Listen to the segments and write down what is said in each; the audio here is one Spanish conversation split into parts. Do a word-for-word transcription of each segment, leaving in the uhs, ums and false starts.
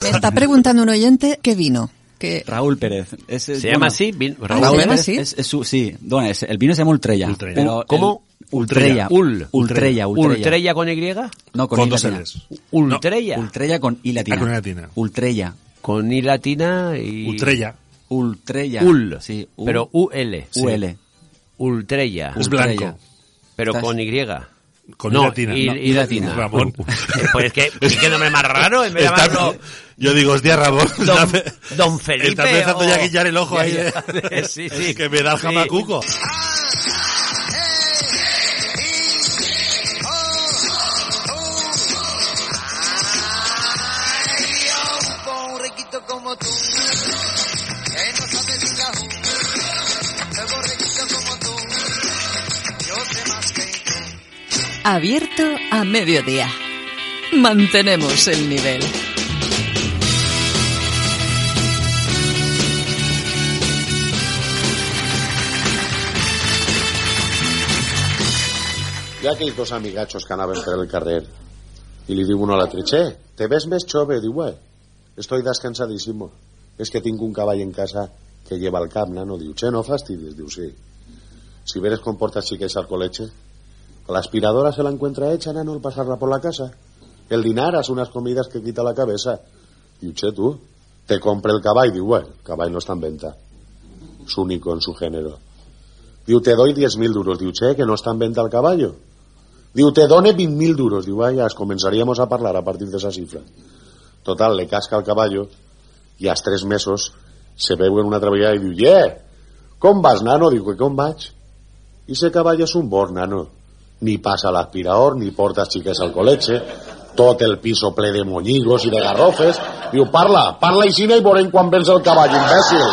Me está preguntando un oyente qué vino. Que... Raúl Pérez. Es, ¿Se bueno, llama así? Vin... Raúl, Raúl Pérez, ¿sí? Es, es su, sí, bueno, es, el vino se llama Ultrella. Ultrella. Pero ¿Cómo? el- Ultrella. Ul. Ultrella, Ultrella. ¿Ultrella con Y? No, con, Con I dos latina. L's. Ultrella. Ultrella con I latina. Ah, con I latina. Ultrella. Con I latina y... Ultrella. Ultrella. Ul. Sí, U- Pero U L. U L. Ultrella. Es Ultrella. blanco. Pero Estás- con Y. Con no, I latina. I, No, I latina. Ramón. Eh, Pues que, ¿qué nombre más raro? En vez de Está- llamarlo Yo digo, hostia, Ramón. Don, Don Felipe. Está empezando o- ya a guillar el ojo Ya, ahí. ya. eh. Sí, sí. Que me da el Sí. jamacuco. Un riquito como tú, que no sabe de cajú, el borreguito como tú, yo sé más que tú. Abierto a mediodía. Mantenemos el nivel. Hi ha aquells dos amigachos que anaven per el carrer i li diu uno a l'altre: «Che, te ves més jove?» Diu: «Eh, estoy descansadísimo. Es que tinc un cavall en casa que lleva el cap, nano». Diu: «Che, no fastidies». Diu: «Sí. Si ves comportas chiques al coleche, la aspiradora se la encuentra hecha, nano, al pasarla por la casa. El dinar hace unas comidas que quita la cabeza». Diu: «Che, tú, te compre el cavall». Diu: «Bueno, el cavall no está en venta. Es único en su género». Diu: «Te doy diez mil duros». Diu: «Che, que no está en venta el caballo». Diu: «Te done vint mil duros». Diu: «Vaya, comenzaríamos a hablar a partir de esa cifra». Total, le casca el caballo y a los tres mesos se veu en una treballada y diu: «Yeah, com vas, nano?» Diu: «Que com vaig?» «Y ese caballo es un bor, nano. Ni pasa l'aspirador, ni portas chiques al coleche, tot el piso ple de moñigos y de garrofes». Diu: «Parla, parla aixina i veurem quan vens el cavall, imbècil».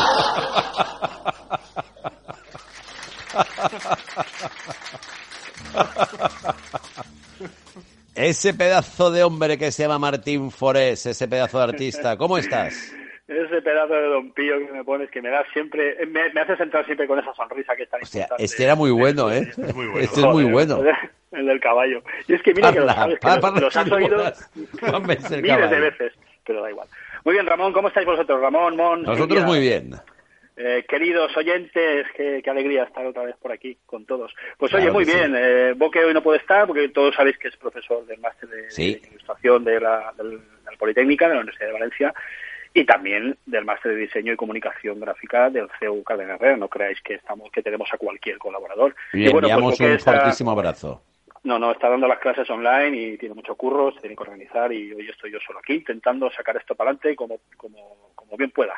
Ese pedazo de hombre que se llama Martín Forés, ese pedazo de artista, ¿cómo estás? Ese pedazo de Don Pío que me pones, que me da siempre, me, me haces entrar siempre con esa sonrisa que es tan O sea, importante. este era muy bueno, ¿eh? Es muy bueno. Este es muy Joder, bueno. El del caballo. Y es que mira que lo Parla, sabes, que parla, los, los has parla, oído parla. Juan Vence el miles de caballo. veces, pero da igual. Muy bien, Ramón, ¿cómo estáis vosotros? Ramón, Mon, Nosotros Silvia, muy bien. eh, queridos oyentes, qué, qué alegría estar otra vez por aquí con todos. Pues Claro oye, muy que sí. bien, eh, vos que hoy no puede estar, porque todos sabéis que es profesor del máster de, Sí. de ilustración de la, del- de la Politécnica, de la Universidad de Valencia, y también del máster de diseño y comunicación gráfica del C E U Cadena Herrera. No creáis que estamos que tenemos a cualquier colaborador. Y Y bueno, pues enviamos porque un está- fortísimo abrazo. No, no, está dando las clases online y tiene mucho curro, se tiene que organizar y hoy estoy yo solo aquí intentando sacar esto para adelante como, como, como bien pueda.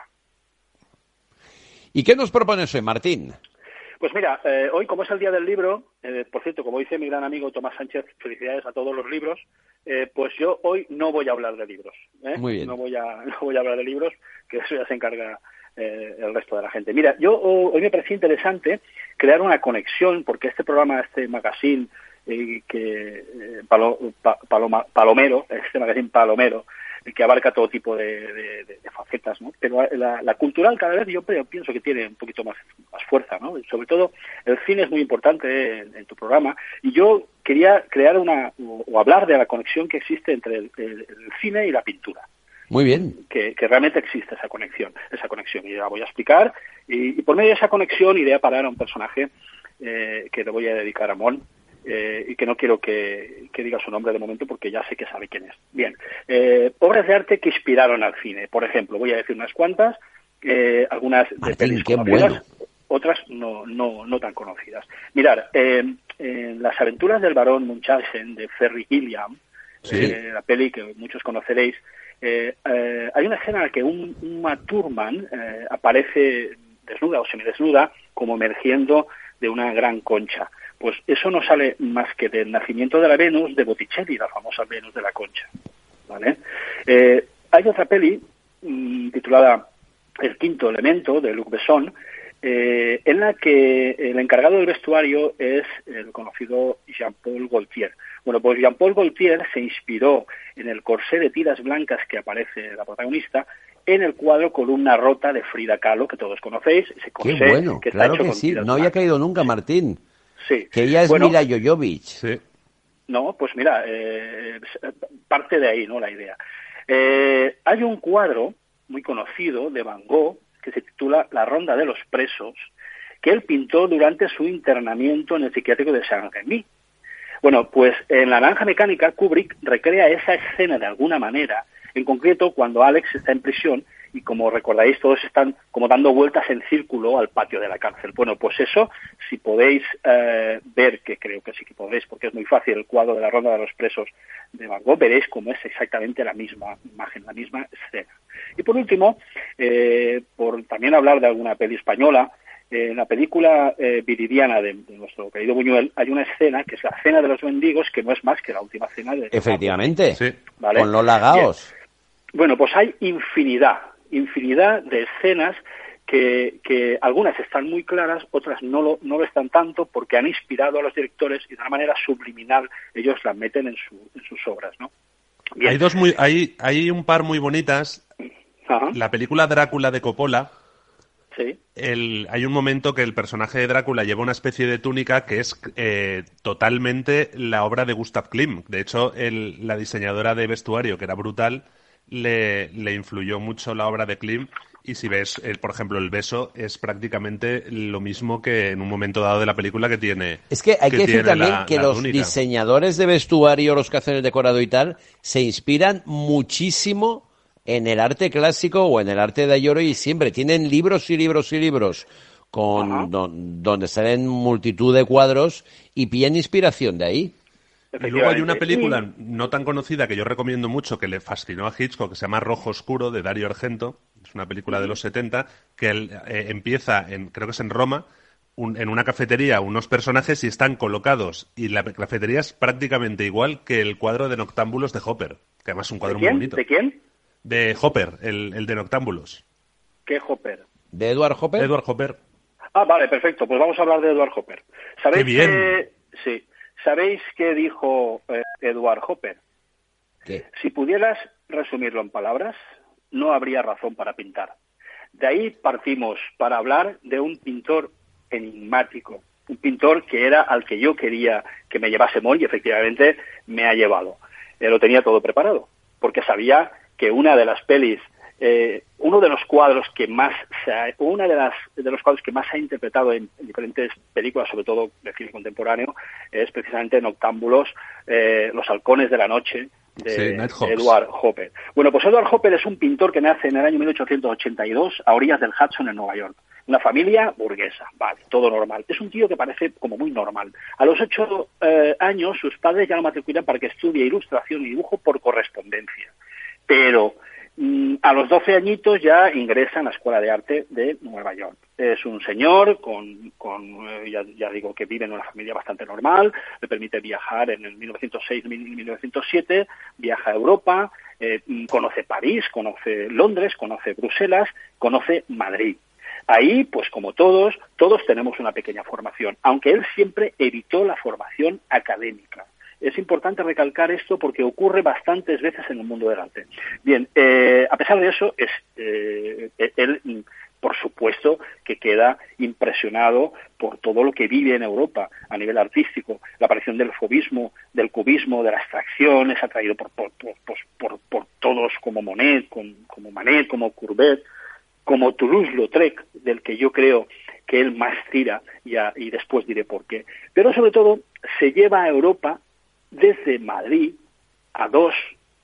¿Y qué nos propones hoy, Martín? Pues mira, eh, hoy como es el Día del Libro, eh, por cierto, como dice mi gran amigo Tomás Sánchez, felicidades a todos los libros, eh, pues yo hoy no voy a hablar de libros. ¿eh? Muy bien. No voy a, no voy a hablar de libros, que eso ya se encarga eh, el resto de la gente. Mira, yo oh, hoy me parecía interesante crear una conexión, porque este programa, este magazine, eh, que eh, Palo, pa, Paloma, Palomero, este magazine Palomero, que abarca todo tipo de, de, de, de facetas, ¿no? Pero la, la cultural cada vez yo pienso que tiene un poquito más, más fuerza, ¿no? Y sobre todo el cine es muy importante en, en tu programa y yo quería crear una o, o hablar de la conexión que existe entre el, el, el cine y la pintura. Muy bien. Que, que realmente existe esa conexión, esa conexión y la voy a explicar y, y por medio de esa conexión iré a parar a un personaje eh, que le voy a dedicar a Mon. Eh, y que no quiero que, que diga su nombre de momento porque ya sé que sabe quién es. Bien, eh, obras de arte que inspiraron al cine. Por ejemplo, voy a decir unas cuantas, eh, algunas de Martín, pelis qué conocidas, bueno. otras no, no, no tan conocidas. Mirar, eh, en Las aventuras del barón Munchausen de Ferry Gilliam, Sí. eh, la peli que muchos conoceréis, eh, eh, hay una escena en la que un, Uma Thurman eh, aparece desnuda o semidesnuda como emergiendo de una gran concha. Pues eso no sale más que del nacimiento de la Venus de Botticelli, la famosa Venus de la Concha, ¿vale? Eh, hay otra peli mmm, titulada El quinto elemento, de Luc Besson, eh, en la que el encargado del vestuario es el conocido Jean-Paul Gaultier. Bueno, pues Jean-Paul Gaultier se inspiró en el corsé de tiras blancas que aparece la protagonista en el cuadro Columna rota de Frida Kahlo, que todos conocéis. Ese corsé Qué bueno, que está claro hecho que con sí. tiras No había blancas. caído nunca, Martín. Sí. Que ella es Bueno, Mila Jovovich. Sí. No, pues mira, eh, parte de ahí, ¿no?, la idea. Eh, hay un cuadro muy conocido de Van Gogh que se titula La Ronda de los Presos, que él pintó durante su internamiento en el psiquiátrico de Saint-Rémy. Bueno, pues en La Naranja Mecánica, Kubrick recrea esa escena de alguna manera, en concreto cuando Alex está en prisión y, como recordáis, todos están como dando vueltas en círculo al patio de la cárcel. Bueno, pues eso, si podéis eh, ver, que creo que sí que podéis, porque es muy fácil, el cuadro de La Ronda de los Presos de Van Gogh, veréis cómo es exactamente la misma imagen, la misma escena. Y por último, eh, por también hablar de alguna peli española, eh, en la película eh, Viridiana de, de nuestro querido Buñuel hay una escena que es la cena de los mendigos, que no es más que la última cena de... Efectivamente, Sí. ¿vale? Con Lola Gaos. Bien. Bueno, pues hay infinidad, infinidad de escenas que, que algunas están muy claras, otras no lo, no lo están tanto, porque han inspirado a los directores y de una manera subliminal ellos las meten en, su, en sus obras, ¿no? Bien. Hay dos muy, hay, hay un par muy bonitas. Ajá. La película Drácula de Coppola, Sí. el, hay un momento que el personaje de Drácula lleva una especie de túnica que es eh, totalmente la obra de Gustav Klimt. De hecho, el, la diseñadora de vestuario, que era brutal, le, le influyó mucho la obra de Klimt. Y si ves, eh, por ejemplo, el beso es prácticamente lo mismo que en un momento dado de la película que tiene. Es que hay que, decir tiene también la- que la los túnica. diseñadores de vestuario, los que hacen el decorado y tal, se inspiran muchísimo en el arte clásico o en el arte de Ayoro y siempre tienen libros y libros y libros con Ajá. don- donde salen multitud de cuadros y pillan inspiración de ahí. Y luego hay una Efectivamente. película no tan conocida que yo recomiendo mucho, que le fascinó a Hitchcock, que se llama Rojo Oscuro, de Dario Argento. Es una película de los setenta, que él, eh, empieza, en, creo que es en Roma, un- en una cafetería, unos personajes y están colocados. Y la cafetería es prácticamente igual que el cuadro de Noctámbulos de Hopper, que además es un ¿De cuadro muy quién? bonito. ¿De quién? De Hopper, el, el de Noctámbulos. ¿Qué Hopper? ¿De Edward Hopper? Edward Hopper. Ah, vale, perfecto. Pues vamos a hablar de Edward Hopper. ¿Sabéis ¡Qué bien! qué- sí. ¿Sabéis qué dijo eh, Edward Hopper? ¿Qué? Si pudieras resumirlo en palabras, no habría razón para pintar. De ahí partimos para hablar de un pintor enigmático, un pintor que era al que yo quería que me llevase Moll y efectivamente me ha llevado. Eh, lo tenía todo preparado, porque sabía que una de las pelis, eh, uno de los cuadros que más se ha, una de las de los cuadros que más se ha interpretado en, en diferentes películas, sobre todo de cine contemporáneo, es precisamente Noctámbulos, eh, Los halcones de la noche, de Sí, Nighthawks. Edward Hopper. Bueno, pues Edward Hopper es un pintor que nace en el año mil ochocientos ochenta y dos a orillas del Hudson en Nueva York. Una familia burguesa, vale, todo normal. Es un tío que parece como muy normal. A los ocho eh, años sus padres ya lo matriculan para que estudie ilustración y dibujo por correspondencia. Pero mm, a los doce añitos ya ingresa en la Escuela de Arte de Nueva York. Es un señor con, con eh, ya, ya digo que vive en una familia bastante normal, le permite viajar en el mil novecientos seis y mil novecientos siete, viaja a Europa, eh, conoce París, conoce Londres, conoce Bruselas, conoce Madrid. Ahí, pues como todos, todos tenemos una pequeña formación, aunque él siempre evitó la formación académica. Es importante recalcar esto porque ocurre bastantes veces en el mundo del arte. Bien, eh, a pesar de eso, es, eh, él, por supuesto, que queda impresionado por todo lo que vive en Europa a nivel artístico. La aparición del fauvismo, del cubismo, de la abstracción, es atraído por, por, por, por, por, por todos como Monet, como, como Manet, como Courbet, como Toulouse-Lautrec, del que yo creo que él más tira, y, a, y después diré por qué. Pero sobre todo se lleva a Europa desde Madrid a dos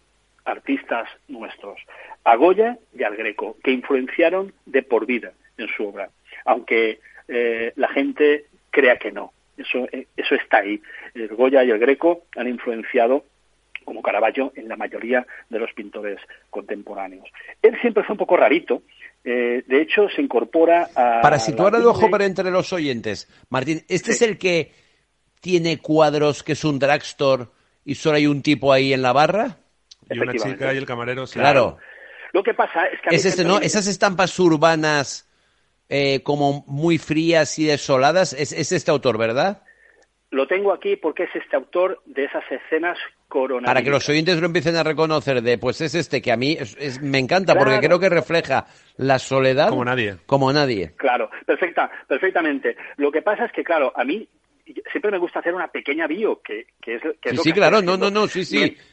artistas nuestros, a Goya y al Greco, que influenciaron de por vida en su obra, aunque eh, la gente crea que no. Eso, eh, eso está ahí. El Goya y el Greco han influenciado como Caravaggio en la mayoría de los pintores contemporáneos. Él siempre fue un poco rarito. Eh, de hecho, se incorpora a... Para situar a la Edward cumbre- Hopper entre los oyentes, Martín, ¿este Sí. es el que tiene cuadros que es un drugstore y solo hay un tipo ahí en la barra? Y una Efectivamente. chica y el camarero. sí. Claro. Lo que pasa es que... a mí Es este, siempre ¿no? me- Esas estampas urbanas eh, como muy frías y desoladas, es, es este autor, ¿verdad? Lo tengo aquí porque es este autor de esas escenas coronavirus. Para que los oyentes lo empiecen a reconocer de, pues es este, que a mí es- es- me encanta porque Claro. creo que refleja la soledad Como nadie. Como nadie. Claro, perfecta, perfectamente. Lo que pasa es que, claro, a mí siempre me gusta hacer una pequeña bio, que, que es, que es Sí, lo sí, que claro, estoy no, no, haciendo. no, sí, sí. Bien,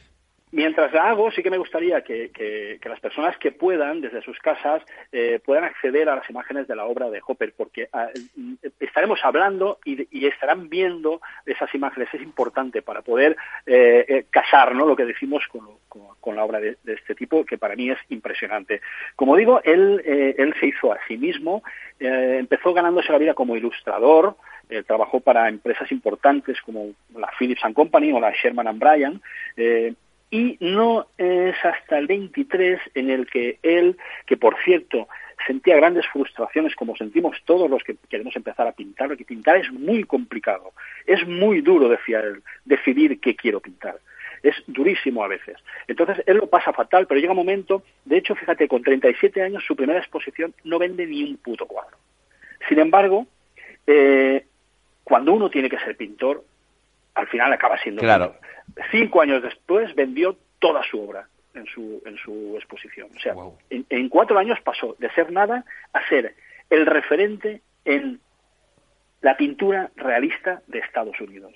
Mientras la hago, sí que me gustaría que, que, que las personas que puedan, desde sus casas, eh, puedan acceder a las imágenes de la obra de Hopper, porque eh, estaremos hablando y, y estarán viendo esas imágenes. Es importante para poder eh, eh, casar, ¿no?, lo que decimos con, con, con la obra de, de este tipo, que para mí es impresionante. Como digo, él, eh, él se hizo a sí mismo, eh, empezó ganándose la vida como ilustrador. Eh, trabajó para empresas importantes como la Philips and Company o la Sherman and Bryant, eh, y no es hasta el veintitrés en el que él, que por cierto sentía grandes frustraciones como sentimos todos los que queremos empezar a pintar, porque pintar es muy complicado, es muy duro, decía él, decidir qué quiero pintar. Es durísimo a veces. Entonces, él lo pasa fatal, pero llega un momento, de hecho, fíjate, con treinta y siete años, su primera exposición no vende ni un puto cuadro. Sin embargo, eh, cuando uno tiene que ser pintor, al final acaba siendo claro. pintor. Cinco años después vendió toda su obra en su en su exposición. O sea, wow. en, en cuatro años pasó de ser nada a ser el referente en la pintura realista de Estados Unidos.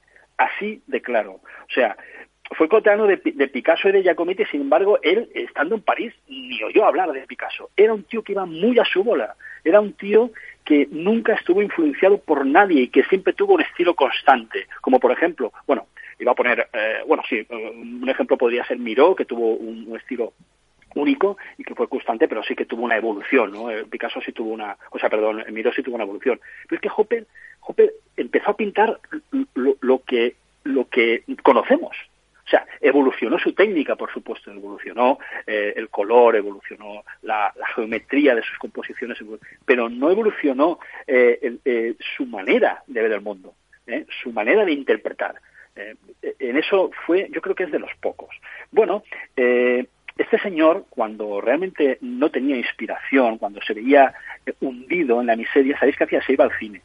Así de claro. O sea, fue coetaneo de, de Picasso y de Giacometti, sin embargo, él, estando en París, ni oyó hablar de Picasso. Era un tío que iba muy a su bola. Era un tío que nunca estuvo influenciado por nadie y que siempre tuvo un estilo constante. Como, por ejemplo, bueno, iba a poner, eh, bueno, sí, un ejemplo podría ser Miró, que tuvo un, un estilo único y que fue constante, pero sí que tuvo una evolución, ¿no? Picasso sí tuvo una, o sea, perdón, Miró sí tuvo una evolución. Pero es que Hopper, Hopper empezó a pintar lo, lo que lo que conocemos. O sea, evolucionó su técnica, por supuesto, evolucionó eh, el color, evolucionó la, la geometría de sus composiciones, pero no evolucionó eh, el, eh, su manera de ver el mundo, ¿eh? Su manera de interpretar. Eh, en eso fue, yo creo que es de los pocos. Bueno, eh, este señor, cuando realmente no tenía inspiración, cuando se veía eh, hundido en la miseria, ¿sabéis qué hacía? Se iba al cine.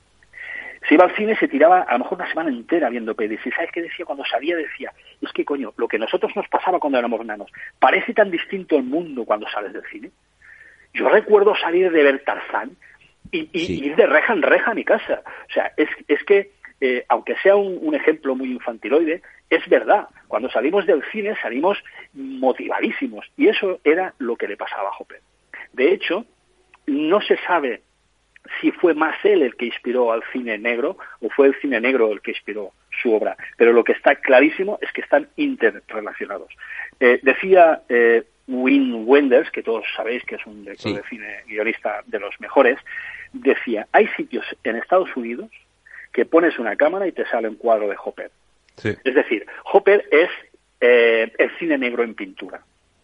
Se iba al cine y se tiraba a lo mejor una semana entera viendo pelis. ¿Y sabes qué decía? Cuando salía decía, es que coño, lo que a nosotros nos pasaba cuando éramos nanos, parece tan distinto el mundo cuando sales del cine. Yo recuerdo salir de ver Tarzán y, y sí. ir de reja en reja a mi casa. O sea, es, es que, eh, aunque sea un, un ejemplo muy infantiloide, es verdad. Cuando salimos del cine salimos motivadísimos. Y eso era lo que le pasaba a Hopper. De hecho, no se sabe si fue más él el que inspiró al cine negro o fue el cine negro el que inspiró su obra. Pero lo que está clarísimo es que están interrelacionados. Eh, decía eh, Wim Wenders, que todos sabéis que es un director sí. de cine guionista de los mejores, decía, hay sitios en Estados Unidos que pones una cámara y te sale un cuadro de Hopper. Sí. Es decir, Hopper es eh, el cine negro en pintura.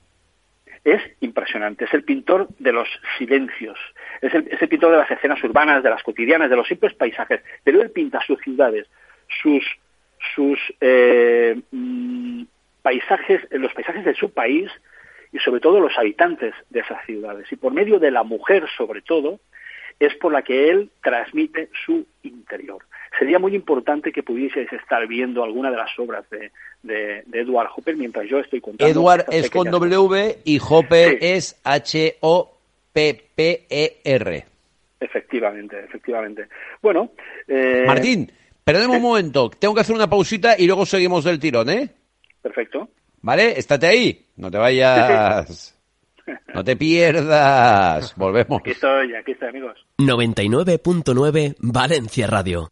Es impresionante, es el pintor de los silencios, es el, es el pintor de las escenas urbanas, de las cotidianas, de los simples paisajes, pero él pinta sus ciudades, sus sus eh, mmm, paisajes, los paisajes de su país y sobre todo los habitantes de esas ciudades. Y por medio de la mujer, sobre todo, es por la que él transmite su interior. Sería muy importante que pudieseis estar viendo alguna de las obras de, de, de Edward Hopper mientras yo estoy contando. Edward es con W y Hopper sí. es H O P P E R. Efectivamente, efectivamente. Bueno, eh... Martín, perdemos ¿sí? un momento. Tengo que hacer una pausita y luego seguimos del tirón, ¿eh? Perfecto. ¿Vale? Estate ahí. No te vayas. No te pierdas. Volvemos. Aquí estoy, aquí estoy, amigos. noventa y nueve punto nueve Valencia Radio.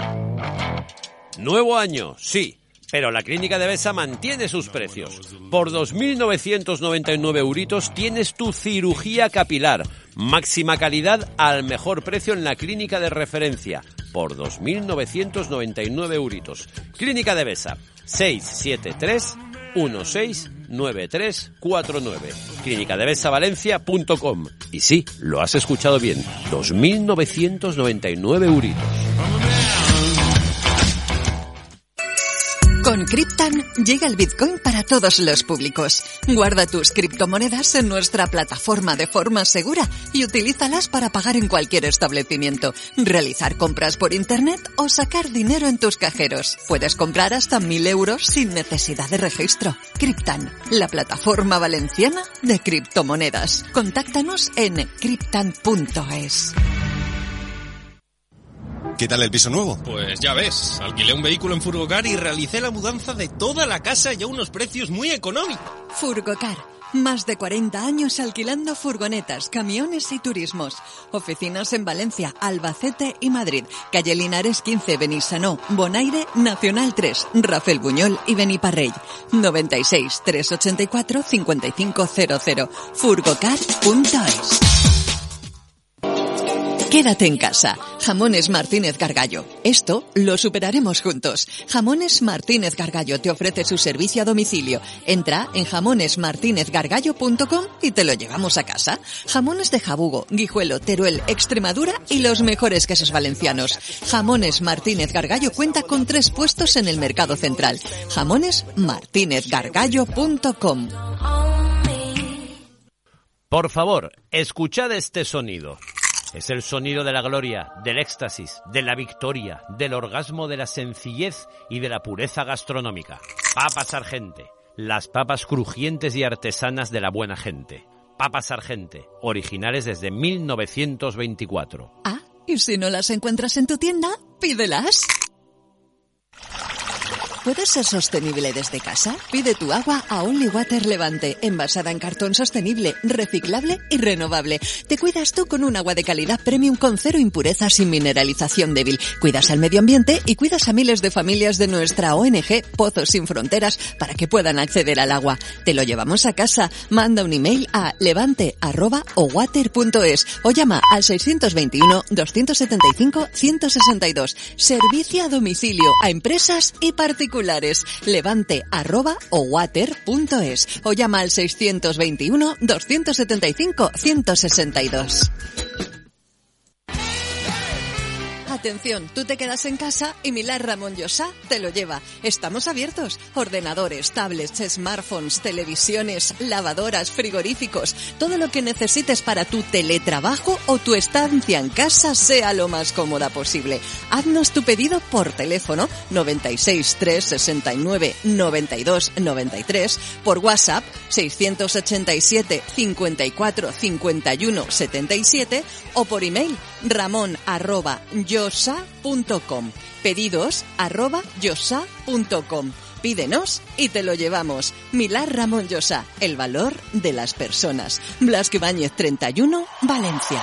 Nuevo año, sí, pero la Clínica Devesa mantiene sus precios. Por dos mil novecientos noventa y nueve euritos tienes tu cirugía capilar. Máxima calidad al mejor precio en la clínica de referencia. Por dos mil novecientos noventa y nueve euritos. Clínica Devesa, seis siete tres uno seis nueve tres cuatro nueve. clínica devesa valencia punto com. Y sí, lo has escuchado bien, dos mil novecientos noventa y nueve euritos. Con Cryptan llega el Bitcoin para todos los públicos. Guarda tus criptomonedas en nuestra plataforma de forma segura y utilízalas para pagar en cualquier establecimiento, realizar compras por internet o sacar dinero en tus cajeros. Puedes comprar hasta mil euros sin necesidad de registro. Cryptan, la plataforma valenciana de criptomonedas. Contáctanos en cryptan punto es. ¿Qué tal el piso nuevo? Pues ya ves, alquilé un vehículo en Furgocar y realicé la mudanza de toda la casa y a unos precios muy económicos. Furgocar. Más de cuarenta años alquilando furgonetas, camiones y turismos. Oficinas en Valencia, Albacete y Madrid. Calle Linares quince, Benissanó, Bonaire, Nacional tres, Rafael Buñol y Beniparrell. noventa y seis, trescientos ochenta y cuatro, cincuenta y cinco cero cero. furgocar punto es. Quédate en casa. Jamones Martínez Gargallo. Esto lo superaremos juntos. Jamones Martínez Gargallo te ofrece su servicio a domicilio. Entra en jamones martínez gargallo punto com y te lo llevamos a casa. Jamones de Jabugo, Guijuelo, Teruel, Extremadura y los mejores quesos valencianos. Jamones Martínez Gargallo cuenta con tres puestos en el mercado central. jamones martínez gargallo punto com. Por favor, escuchad este sonido. Es el sonido de la gloria, del éxtasis, de la victoria, del orgasmo, de la sencillez y de la pureza gastronómica. Papas Argente, las papas crujientes y artesanas de la buena gente. Papas Argente, originales desde mil novecientos veinticuatro. Ah, y si no las encuentras en tu tienda, pídelas. ¿Puedes ser sostenible desde casa? Pide tu agua a Only Water Levante, envasada en cartón sostenible, reciclable y renovable. Te cuidas tú con un agua de calidad premium con cero impurezas y mineralización débil. Cuidas al medio ambiente y cuidas a miles de familias de nuestra O N G Pozos Sin Fronteras para que puedan acceder al agua. Te lo llevamos a casa. Manda un email a levante arroba owater punto es o llama al seiscientos veintiuno, doscientos setenta y cinco, ciento sesenta y dos. Servicio a domicilio a empresas y particulares. Levante arroba owater punto es o llama al seiscientos veintiuno, doscientos setenta y cinco, ciento sesenta y dos. Atención, tú te quedas en casa y Milán Ramón Llosa te lo lleva. Estamos abiertos. Ordenadores, tablets, smartphones, televisiones, lavadoras, frigoríficos. Todo lo que necesites para tu teletrabajo o tu estancia en casa sea lo más cómoda posible. Haznos tu pedido por teléfono noventa y seis, trescientos sesenta y nueve, noventa y dos, noventa y tres, por WhatsApp seiscientos ochenta y siete, cincuenta y cuatro, cincuenta y uno, setenta y siete o por email ramón arroba yosa punto com. Pedidos arroba yosa punto com. Pídenos y te lo llevamos. Milán Ramón Llosa, el valor de las personas. Blasco Ibáñez treinta y uno, Valencia.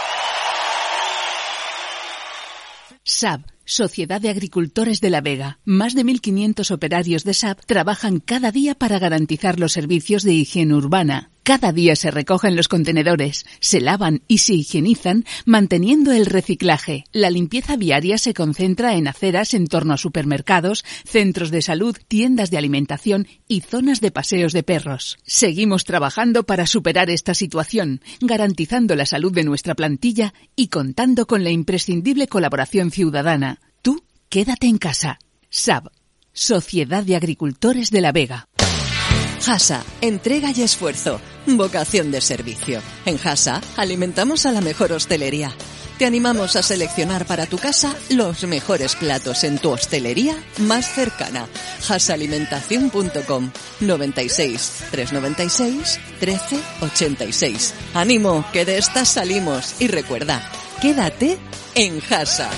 S A B, Sociedad de Agricultores de la Vega. Más de mil quinientos operarios de S A B trabajan cada día para garantizar los servicios de higiene urbana. Cada día se recogen los contenedores, se lavan y se higienizan manteniendo el reciclaje. La limpieza viaria se concentra en aceras en torno a supermercados, centros de salud, tiendas de alimentación y zonas de paseos de perros. Seguimos trabajando para superar esta situación, garantizando la salud de nuestra plantilla y contando con la imprescindible colaboración ciudadana. Tú, quédate en casa. S A B, Sociedad de Agricultores de la Vega. Hasa, entrega y esfuerzo, vocación de servicio. En Hasa alimentamos a la mejor hostelería. Te animamos a seleccionar para tu casa los mejores platos en tu hostelería más cercana. hasalimentación punto com, noventa y seis, trescientos noventa y seis, trece ochenta y seis. ¡Ánimo, que de estas salimos! Y recuerda, quédate en Hasa.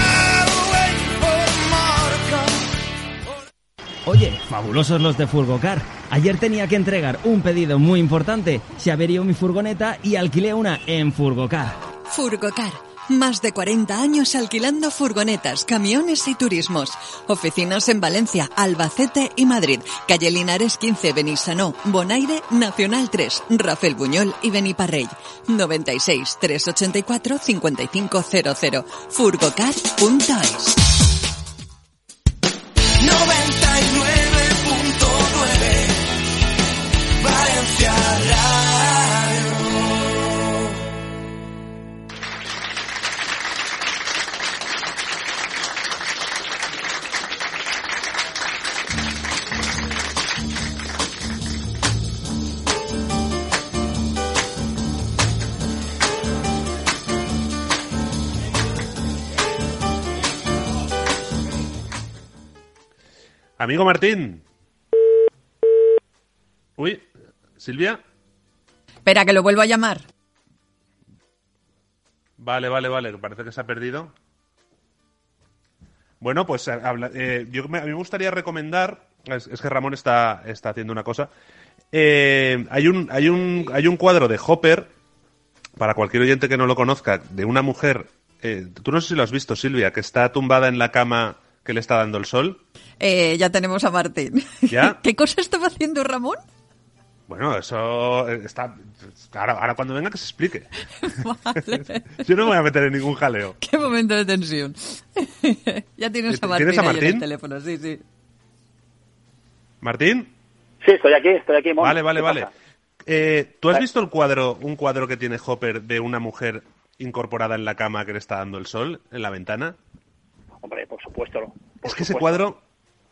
Oye, fabulosos los de Furgocar. Ayer tenía que entregar un pedido muy importante. Se averió mi furgoneta y alquilé una en Furgocar. Furgocar. Más de cuarenta años alquilando furgonetas, camiones y turismos. Oficinas en Valencia, Albacete y Madrid. Calle Linares quince, Benissanó, Bonaire, Nacional tres, Rafael Buñol y Beniparrell. noventa y seis, trescientos ochenta y cuatro, cincuenta y cinco cero cero. furgocar punto es. noventa y nueve punto nueve Valencia Radio. Amigo Martín. Uy, Silvia. Espera, que lo vuelvo a llamar. Vale, vale, vale, parece que se ha perdido. Bueno, pues habla, eh, yo me, a mí me gustaría recomendar, es, es que Ramón está, está haciendo una cosa. Eh, hay un hay un hay un cuadro de Hopper, para cualquier oyente que no lo conozca, de una mujer. Eh, tú no sé si lo has visto, Silvia, que está tumbada en la cama que le está dando el sol. Eh, ya tenemos a Martín. ¿Ya? ¿Qué cosa estaba haciendo Ramón? Bueno, eso está... Ahora, ahora cuando venga que se explique. Vale. Yo no me voy a meter en ningún jaleo. Qué momento de tensión. Ya tienes a Martín, ¿Tienes a ahí Martín? en el teléfono, sí, sí. ¿Martín? Sí, estoy aquí, estoy aquí. Mon. Vale, vale, ¿Qué vale. pasa? Eh, ¿Tú has Vale. visto el cuadro, un cuadro que tiene Hopper de una mujer incorporada en la cama que le está dando el sol en la ventana? Hombre, por supuesto. Por Es que ese supuesto. cuadro...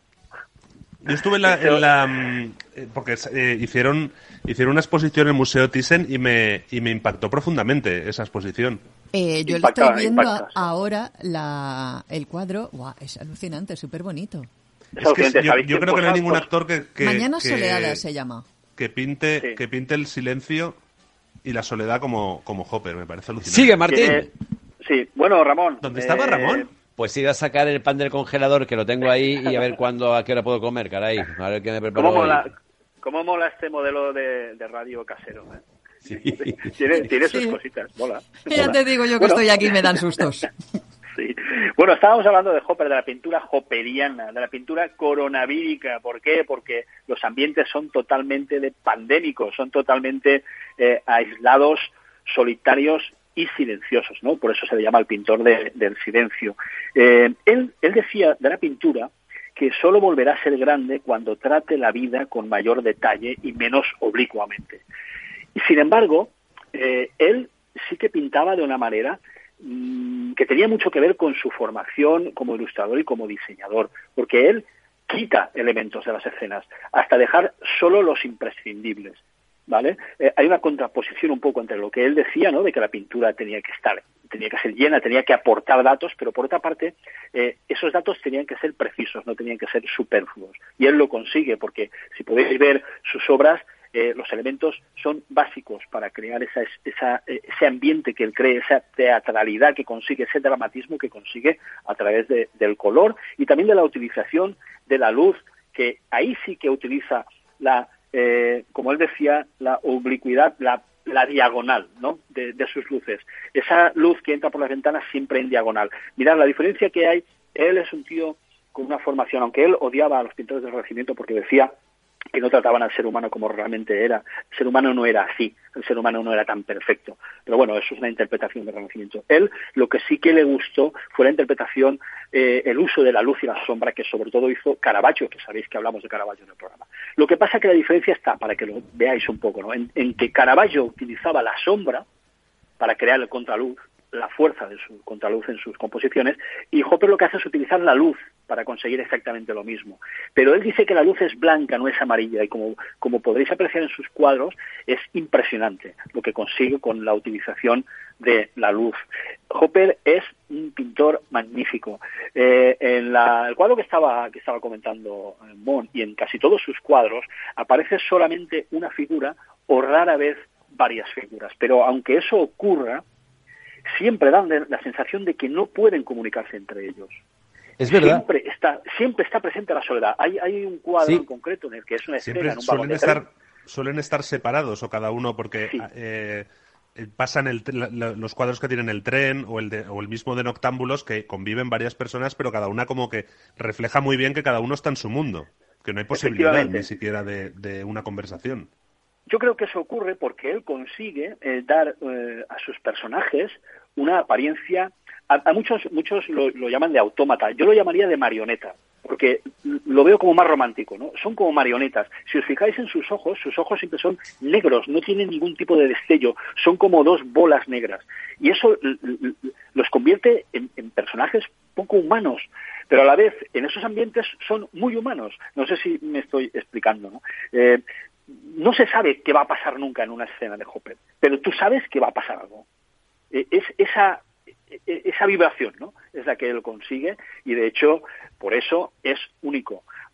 Yo estuve en la... en la, mm, eh, porque eh, hicieron hicieron una exposición en el Museo Thyssen y me, y me impactó profundamente esa exposición. Eh, yo Impacta, le estoy viendo impacta, sí. ahora la, el cuadro. Guau, es alucinante, súper bonito. Es Es que alucinante, yo, ¿sabéis yo qué? creo que no hay Pues, ningún pues, actor que, que, Mañana que- Soleada se llama. que pinte Sí. que pinte el silencio y la soledad como, como Hopper. Me parece alucinante. Sigue, Martín. tiene- Sí, bueno, Ramón. ¿Dónde estaba eh, Ramón? Pues ir a sacar el pan del congelador, que lo tengo ahí, y a ver cuándo, a qué hora puedo comer, caray. A ver qué me preparo ¿Cómo hoy. mola, cómo mola este modelo de, de radio casero? ¿eh? Sí. Tiene, tiene sus Sí. cositas, mola. Ya mola. te digo yo que Bueno, estoy aquí y me dan sustos. Sí. Bueno, estábamos hablando de Hopper, de la pintura hopperiana, de la pintura coronavírica. ¿Por qué? Porque los ambientes son totalmente de pandémicos, son totalmente eh, aislados, solitarios y silenciosos, ¿no? Por eso se le llama el pintor de- del silencio. Eh, él, él decía de la pintura que solo volverá a ser grande cuando trate la vida con mayor detalle y menos oblicuamente. Y sin embargo, eh, él sí que pintaba de una manera mmm, que tenía mucho que ver con su formación como ilustrador y como diseñador, porque él quita elementos de las escenas hasta dejar solo los imprescindibles, ¿vale? Eh, hay una contraposición un poco entre lo que él decía, ¿no?, de que la pintura tenía que estar, tenía que ser llena, tenía que aportar datos, pero por otra parte, eh, esos datos tenían que ser precisos, no tenían que ser superfluos. Y él lo consigue, porque si podéis ver sus obras, eh, los elementos son básicos para crear esa, esa, ese ambiente que él cree, esa teatralidad que consigue, ese dramatismo que consigue a través de, del color y también de la utilización de la luz, que ahí sí que utiliza la, eh, como él decía, la oblicuidad, la, la diagonal, ¿no?, de, de sus luces. Esa luz que entra por las ventanas siempre en diagonal. Mirad, la diferencia que hay, él es un tío con una formación, aunque él odiaba a los pintores del Renacimiento porque decía que no trataban al ser humano como realmente era. El ser humano no era así, el ser humano no era tan perfecto. Pero bueno, eso es una interpretación del Renacimiento. Él, lo que sí que le gustó fue la interpretación, eh, el uso de la luz y la sombra, que sobre todo hizo Caravaggio, que sabéis que hablamos de Caravaggio en el programa. Lo que pasa es que la diferencia está, para que lo veáis un poco, ¿no?, en, en que Caravaggio utilizaba la sombra para crear el contraluz, la fuerza de su contraluz en sus composiciones, y Hopper lo que hace es utilizar la luz para conseguir exactamente lo mismo. Pero él dice que la luz es blanca, no es amarilla, y como, como podréis apreciar en sus cuadros, es impresionante lo que consigue con la utilización de la luz. Hopper es un pintor magnífico. Eh, en la, el cuadro que estaba, que estaba comentando Mon, y en casi todos sus cuadros, aparece solamente una figura o rara vez varias figuras. Pero aunque eso ocurra, siempre dan la sensación de que no pueden comunicarse entre ellos. Es verdad. Siempre está, siempre está presente la soledad. Hay, hay un cuadro Sí. en concreto en el que es una escena Siempre en un vagón suelen de estar, tren. suelen estar separados o cada uno porque Sí. eh, eh, pasan el, la- la- los cuadros que tienen el tren o el, de, o el mismo de Noctámbulos, que conviven varias personas, pero cada una como que refleja muy bien que cada uno está en su mundo, que no hay posibilidad Efectivamente. ni siquiera de, de una conversación. Yo creo que eso ocurre porque él consigue eh, dar eh, a sus personajes una apariencia, a, a muchos muchos lo, lo llaman de autómata, yo lo llamaría de marioneta, porque lo veo como más romántico, ¿no? Son como marionetas. Si os fijáis en sus ojos, sus ojos siempre son negros, no tienen ningún tipo de destello, son como dos bolas negras. Y eso l- l- los convierte en, en personajes poco humanos, pero a la vez en esos ambientes son muy humanos. No sé si me estoy explicando, ¿no? Eh, no se sabe qué va a pasar nunca en una escena de Hopper, pero tú sabes que va a pasar algo. Eh, es esa esa vibración, ¿no?, es la que él consigue, y de hecho por eso es único.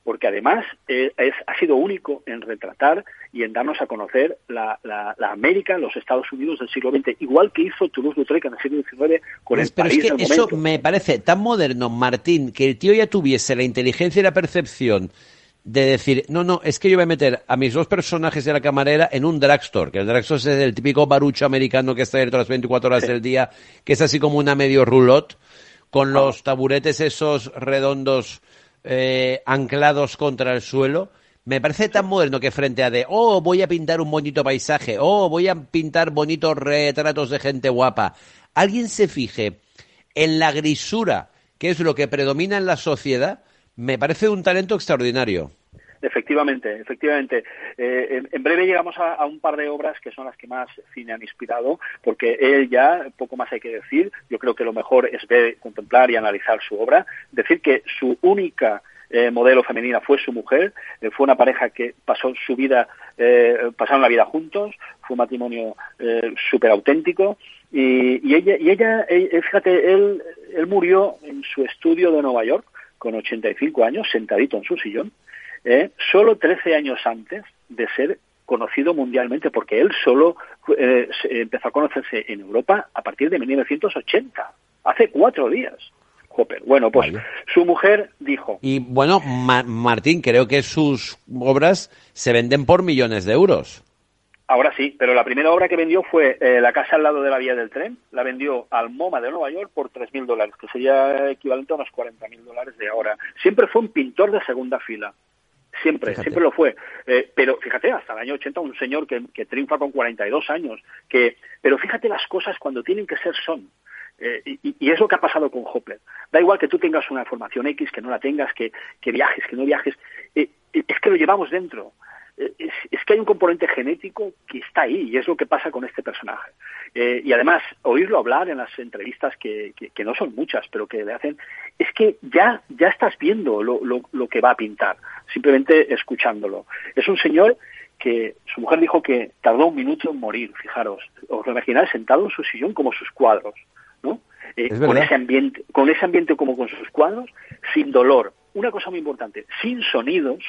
porque además eh, es, ha sido único en retratar y en darnos a conocer la, la, la América, los Estados Unidos del siglo veinte, igual que hizo Toulouse-Lautrec en el siglo diecinueve con el Pero París es que del eso momento. me parece tan moderno, Martín, que el tío ya tuviese la inteligencia y la percepción de decir, no, no, es que yo voy a meter a mis dos personajes de la camarera en un drugstore, que el drugstore es el típico barucho americano que está abierto las veinticuatro horas Sí. del día, que es así como una medio roulotte, con los taburetes esos redondos eh, anclados contra el suelo. Me parece tan moderno que frente a de, oh, voy a pintar un bonito paisaje, oh, voy a pintar bonitos retratos de gente guapa, alguien se fije en la grisura, que es lo que predomina en la sociedad, me parece un talento extraordinario. Efectivamente, efectivamente. Eh, en, en breve llegamos a, a un par de obras que son las que más cine han inspirado, porque él ya, poco más hay que decir, yo creo que lo mejor es ver, contemplar y analizar su obra, decir que su única eh, modelo femenina fue su mujer, eh, fue una pareja que pasó su vida, eh, pasaron la vida juntos, fue un matrimonio eh, súper auténtico, y, y ella, y ella eh, fíjate, él, él murió en su estudio de Nueva York, con ochenta y cinco años, sentadito en su sillón, eh, solo trece años antes de ser conocido mundialmente, porque él solo eh, se empezó a conocerse en Europa a partir de mil novecientos ochenta, hace cuatro días. Hopper. Bueno, pues vale. Su mujer dijo... Y bueno, Ma- Martín, creo que sus obras se venden por millones de euros. Ahora sí, pero la primera obra que vendió fue eh, La casa al lado de la vía del tren. La vendió al MoMA de Nueva York por tres mil dólares, que sería equivalente a unos cuarenta mil dólares de ahora. Siempre fue un pintor de segunda fila. Siempre, fíjate. siempre lo fue. Eh, pero fíjate, hasta el año ochenta, un señor que, que triunfa con cuarenta y dos años. Que, pero fíjate las cosas cuando tienen que ser son. Eh, y, y es lo que ha pasado con Hopper. Da igual que tú tengas una formación X, que no la tengas, que, que viajes, que no viajes. Eh, es que lo llevamos dentro. Es, es que hay un componente genético que está ahí, y es lo que pasa con este personaje. Eh, y además, oírlo hablar en las entrevistas, que, que, que no son muchas, pero que le hacen, es que ya, ya estás viendo lo, lo, lo que va a pintar, simplemente escuchándolo. Es un señor que su mujer dijo que tardó un minuto en morir, fijaros. Os lo imagináis sentado en su sillón como sus cuadros, ¿no? Eh, con ese ambiente, con ese ambiente como con sus cuadros, sin dolor. Una cosa muy importante, sin sonidos,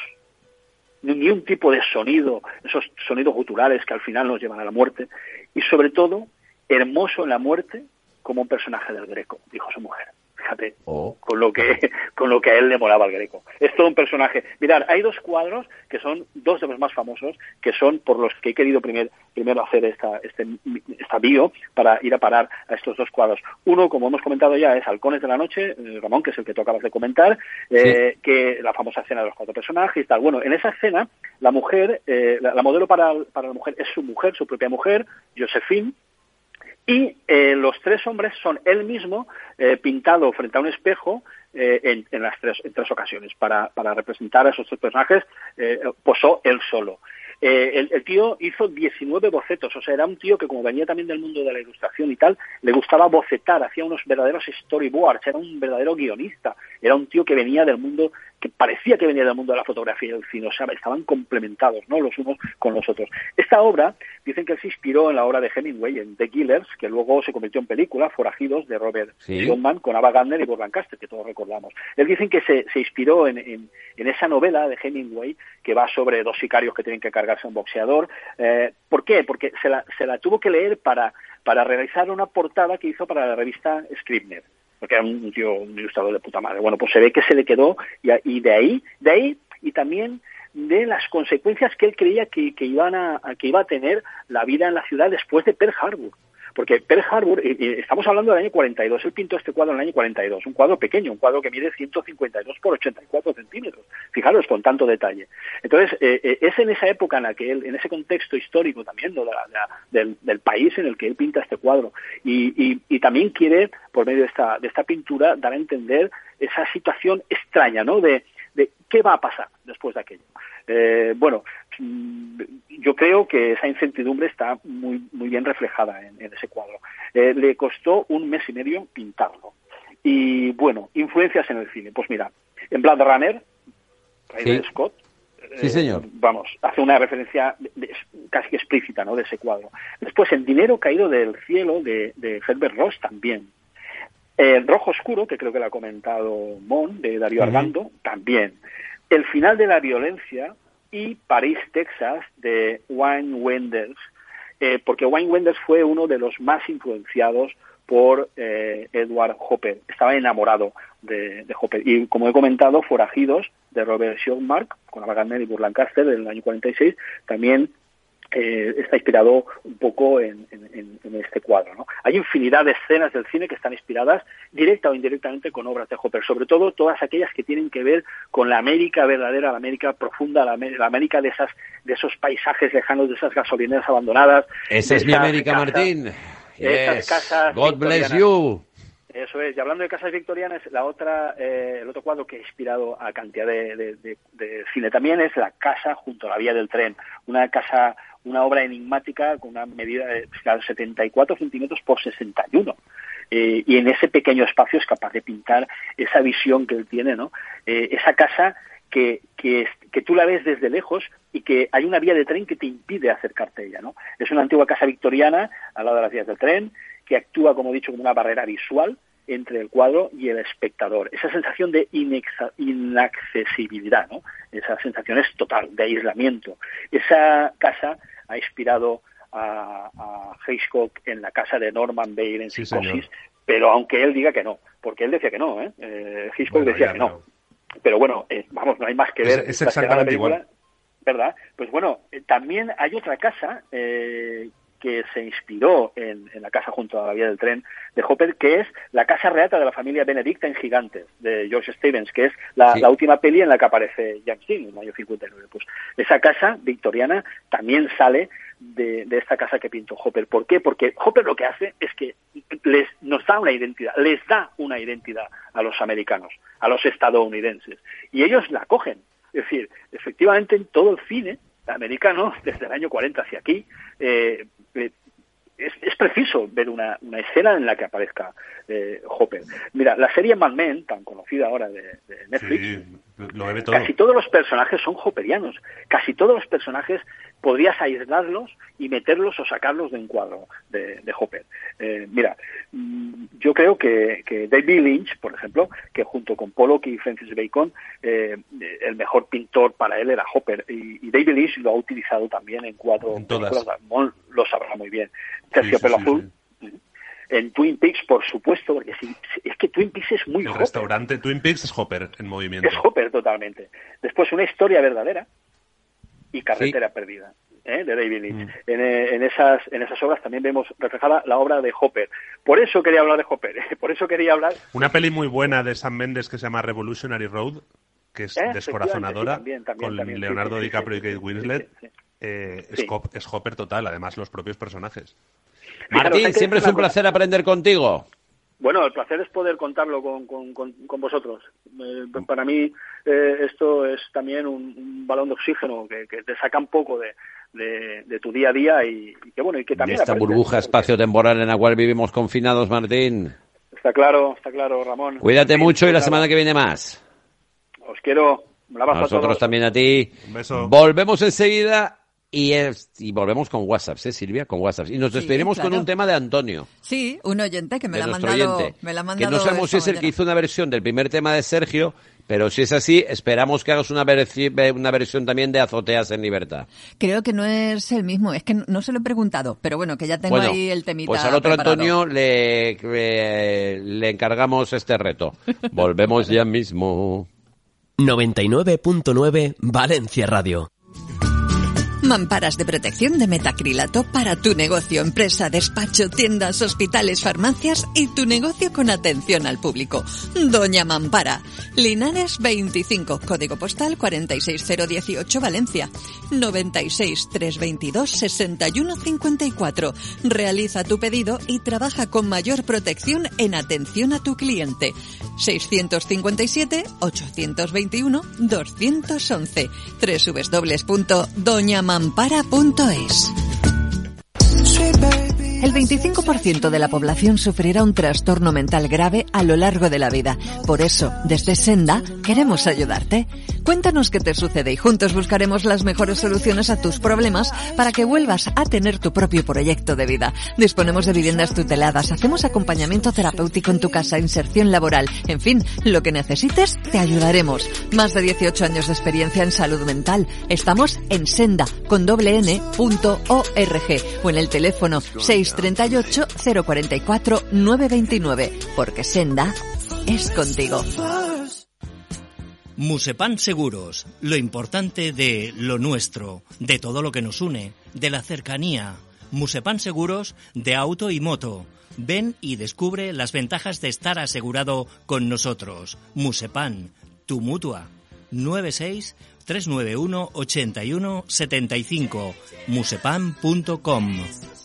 ni un tipo de sonido, esos sonidos guturales que al final nos llevan a la muerte, y sobre todo, hermoso en la muerte como un personaje del Greco, dijo su mujer. Fíjate, oh. con lo que con lo que a él le molaba el Greco. Es todo un personaje. Mirad, hay dos cuadros que son dos de los más famosos, que son por los que he querido primer, primero hacer esta, este, esta bio para ir a parar a estos dos cuadros. Uno, como hemos comentado ya, es Halcones de la Noche, eh, Ramón, que es el que tú acabas de comentar, eh, sí. que la famosa escena de los cuatro personajes y tal. Bueno, en esa escena, la mujer, eh, la, la modelo para, para la mujer es su mujer, su propia mujer, Josephine. Y eh, los tres hombres son él mismo eh, pintado frente a un espejo eh, en, en las tres, en tres ocasiones. Para, para representar a esos tres personajes, eh, posó él solo. Eh, el, el tío hizo diecinueve bocetos, o sea, era un tío que, como venía también del mundo de la ilustración y tal, le gustaba bocetar, hacía unos verdaderos storyboards, era un verdadero guionista, era un tío que venía del mundo, que parecía que venía del mundo de la fotografía y del cine, o sea, estaban complementados, ¿no?, los unos con los otros. Esta obra, dicen que él se inspiró en la obra de Hemingway, en The Killers, que luego se convirtió en película, Forajidos, de Robert Shulman, con Ava Gardner y Burt Lancaster, que todos recordamos. Él dicen que se, se inspiró en, en, en esa novela de Hemingway, que va sobre dos sicarios que tienen que cargarse a un boxeador. Eh, ¿Por qué? Porque se la, se la tuvo que leer para, para realizar una portada que hizo para la revista Scribner, porque era un tío, un ilustrador de puta madre. Bueno, pues se ve que se le quedó, y, y de ahí, de ahí, y también de las consecuencias que él creía que, que, iban a, que iba a tener la vida en la ciudad después de Pearl Harbor. Porque Pearl Harbor, y, y estamos hablando del año cuarenta y dos, él pintó este cuadro en el año cuarenta y dos, un cuadro pequeño, un cuadro que mide ciento cincuenta y dos por ochenta y cuatro centímetros, fijaros, con tanto detalle. Entonces, eh, eh, es en esa época en la que él, en ese contexto histórico también, ¿no?, de la, de la, del, del país en el que él pinta este cuadro, y, y, y también quiere, por medio de esta, de esta pintura, dar a entender esa situación extraña, ¿no?, de, de qué va a pasar después de aquello. Eh, bueno, yo creo que esa incertidumbre está muy muy bien reflejada en, en ese cuadro. Eh, le costó un mes y medio pintarlo. Y bueno, influencias en el cine. Pues mira, en Blade Runner, Ridley sí. Scott, sí, señor. Eh, vamos, hace una referencia de, de, casi explícita, ¿no?, de ese cuadro. Después, en Dinero caído del cielo, de, de Herbert Ross, también. Eh, Rojo Oscuro, que creo que lo ha comentado Mon, de Darío uh-huh. Argando, también. El final de la violencia y París, Texas, de Wayne Wenders, eh, porque Wayne Wenders fue uno de los más influenciados por eh, Edward Hopper. Estaba enamorado de, de Hopper. Y como he comentado, Forajidos, de Robert Showmark, con Ava Gardner y Burt Lancaster, del año cuarenta y seis, también eh, está inspirado un poco en, en, en este cuadro, ¿no? Hay infinidad de escenas del cine que están inspiradas directa o indirectamente con obras de Hopper, sobre todo todas aquellas que tienen que ver con la América verdadera, la América profunda, la, la América de esas de esos paisajes lejanos, de esas gasolineras abandonadas. Esa es mi América, casas, Martín. Esas yes. casas God bless you. Eso es. Y hablando de casas victorianas, la otra, eh, el otro cuadro que ha inspirado a cantidad de, de, de, de cine también es La casa junto a la vía del tren. Una casa, una obra enigmática con una medida de setenta y cuatro centímetros por sesenta y uno. Eh, y en ese pequeño espacio es capaz de pintar esa visión que él tiene, ¿no? Eh, esa casa que, que, que tú la ves desde lejos y que hay una vía de tren que te impide acercarte a ella, ¿no? Es una antigua casa victoriana al lado de las vías del tren que actúa, como he dicho, como una barrera visual entre el cuadro y el espectador. Esa sensación de inexa- inaccesibilidad, ¿no? Esa sensación es total, de aislamiento. Esa casa ha inspirado a, a Hitchcock en La casa de Norman Bailey en sí, Psicosis, señor. Pero aunque él diga que no, porque él decía que no, ¿eh? eh Hitchcock bueno, decía ya, que no. Pero... pero bueno, eh, vamos, no hay más que ver. Es, es exactamente igual. ¿Verdad? Pues bueno, eh, también hay otra casa eh, que se inspiró en, en la casa junto a la vía del tren de Hopper, que es la casa reata de la familia Benedicta en Gigantes, de George Stevens, que es la, sí. la última peli en la que aparece James Dean, en el año cincuenta y nueve. Pues esa casa victoriana también sale de, de esta casa que pintó Hopper. ¿Por qué? Porque Hopper lo que hace es que les nos da una identidad, les da una identidad a los americanos, a los estadounidenses, y ellos la cogen. Es decir, efectivamente en todo el cine americano, desde el año cuarenta hacia aquí, eh, eh, es, es preciso ver una, una escena en la que aparezca eh, Hopper. Mira, la serie Mad Men, tan conocida ahora de, de Netflix, sí, lo bebe todo. Casi todos los personajes son hopperianos. Casi todos los personajes podrías aislarlos y meterlos o sacarlos de un cuadro de, de Hopper. Eh, mira, yo creo que, que David Lynch, por ejemplo, que junto con Pollock y Francis Bacon, eh, el mejor pintor para él era Hopper. Y, y David Lynch lo ha utilizado también en cuatro en todas. películas. Mon lo sabrá muy bien. Terciopelo sí, sí, Azul. Sí, sí. En Twin Peaks, por supuesto, porque sí, es que Twin Peaks es muy El Hopper. restaurante Twin Peaks es Hopper en movimiento. Es Hopper totalmente. Después Una historia verdadera y Carretera sí. perdida, ¿eh? De David Lynch. Mm. En, en esas en esas obras también vemos reflejada la obra de Hopper. Por eso quería hablar de Hopper. ¿eh? Por eso quería hablar. Una peli muy buena de Sam Mendes que se llama Revolutionary Road, que es ¿Eh? descorazonadora, sí, también, también, con también, Leonardo sí, sí, DiCaprio sí, y Kate sí, Winslet. sí, sí, sí. Eh, Sí. es, Hop- es Hopper total, además los propios personajes. Martín, Fijaros, siempre es un placer aprender contigo. Bueno, el placer es poder contarlo con, con, con, con vosotros. Eh, para mí eh, esto es también un, un balón de oxígeno que, que te saca un poco de, de, de tu día a día y, y que bueno y que De también esta aprendes, burbuja porque espacio-temporal en la cual vivimos confinados, Martín. Está claro, está claro, Ramón. Cuídate En fin, mucho y la nada. semana que viene más. Os quiero. Un abrazo a Nosotros todos. también a ti. Un beso. Volvemos enseguida y, es, y volvemos con WhatsApp, ¿eh, Silvia? Con WhatsApp. Y nos Sí, despediremos claro. con un tema de Antonio, Sí, un oyente que me de la ha nuestro mandado. oyente. Me la ha que mandado no sabemos si esta es el que mañana. hizo una versión del primer tema de Sergio, pero si es así, esperamos que hagas una, versi- una versión también de Azoteas en Libertad. Creo que no es el mismo, es que no, no se lo he preguntado, pero bueno, que ya tengo Bueno, ahí el temita pues al otro preparado. Antonio le, eh, le encargamos este reto. Volvemos ya mismo. noventa y nueve punto nueve Valencia Radio. Mamparas de protección de metacrilato para tu negocio, empresa, despacho, tiendas, hospitales, farmacias y tu negocio con atención al público. Doña Mampara. Linares veinticinco, código postal cuarenta y seis cero dieciocho, Valencia. noventa y seis, trescientos veintidós, sesenta y uno cincuenta y cuatro. Realiza tu pedido y trabaja con mayor protección en atención a tu cliente. seiscientos cincuenta y siete, ochocientos veintiuno, doscientos once. doble u doble u doble u punto doña mampara punto es. El veinticinco por ciento de la población sufrirá un trastorno mental grave a lo largo de la vida. Por eso, desde Senda, queremos ayudarte. Cuéntanos qué te sucede y juntos buscaremos las mejores soluciones a tus problemas para que vuelvas a tener tu propio proyecto de vida. Disponemos de viviendas tuteladas, hacemos acompañamiento terapéutico en tu casa, inserción laboral, en fin, lo que necesites, te ayudaremos. Más de dieciocho años de experiencia en salud mental. Estamos en senda, con doble n, punto org o en el teléfono seis tres ocho, cero cuatro cuatro, nueve dos nueve, porque Senda es contigo. Musepan Seguros, lo importante de lo nuestro, de todo lo que nos une, de la cercanía. Musepan Seguros de auto y moto. Ven y descubre las ventajas de estar asegurado con nosotros. Musepan, tu mutua. nueve seis, tres nueve uno, ocho uno siete cinco. musepan punto com.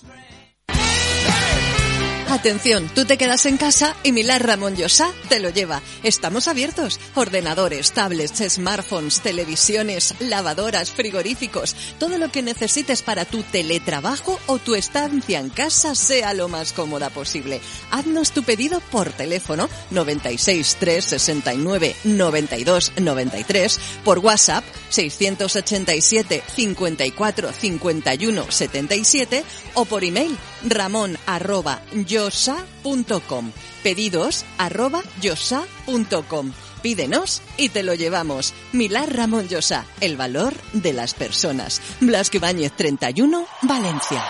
Atención, tú te quedas en casa y Milán Ramón Llosa te lo lleva. Estamos abiertos. Ordenadores, tablets, smartphones, televisiones, lavadoras, frigoríficos. Todo lo que necesites para tu teletrabajo o tu estancia en casa sea lo más cómoda posible. Haznos tu pedido por teléfono noventa y seis, tres sesenta y nueve, noventa y dos, noventa y tres, por WhatsApp seiscientos ochenta y siete, cincuenta y cuatro, cincuenta y uno, setenta y siete o por email ramón arroba yosa punto com. Pedidos arroba yosa punto com. Pídenos y te lo llevamos. Milán Ramón Llosa, el valor de las personas. Blasco Ibáñez treinta y uno, Valencia.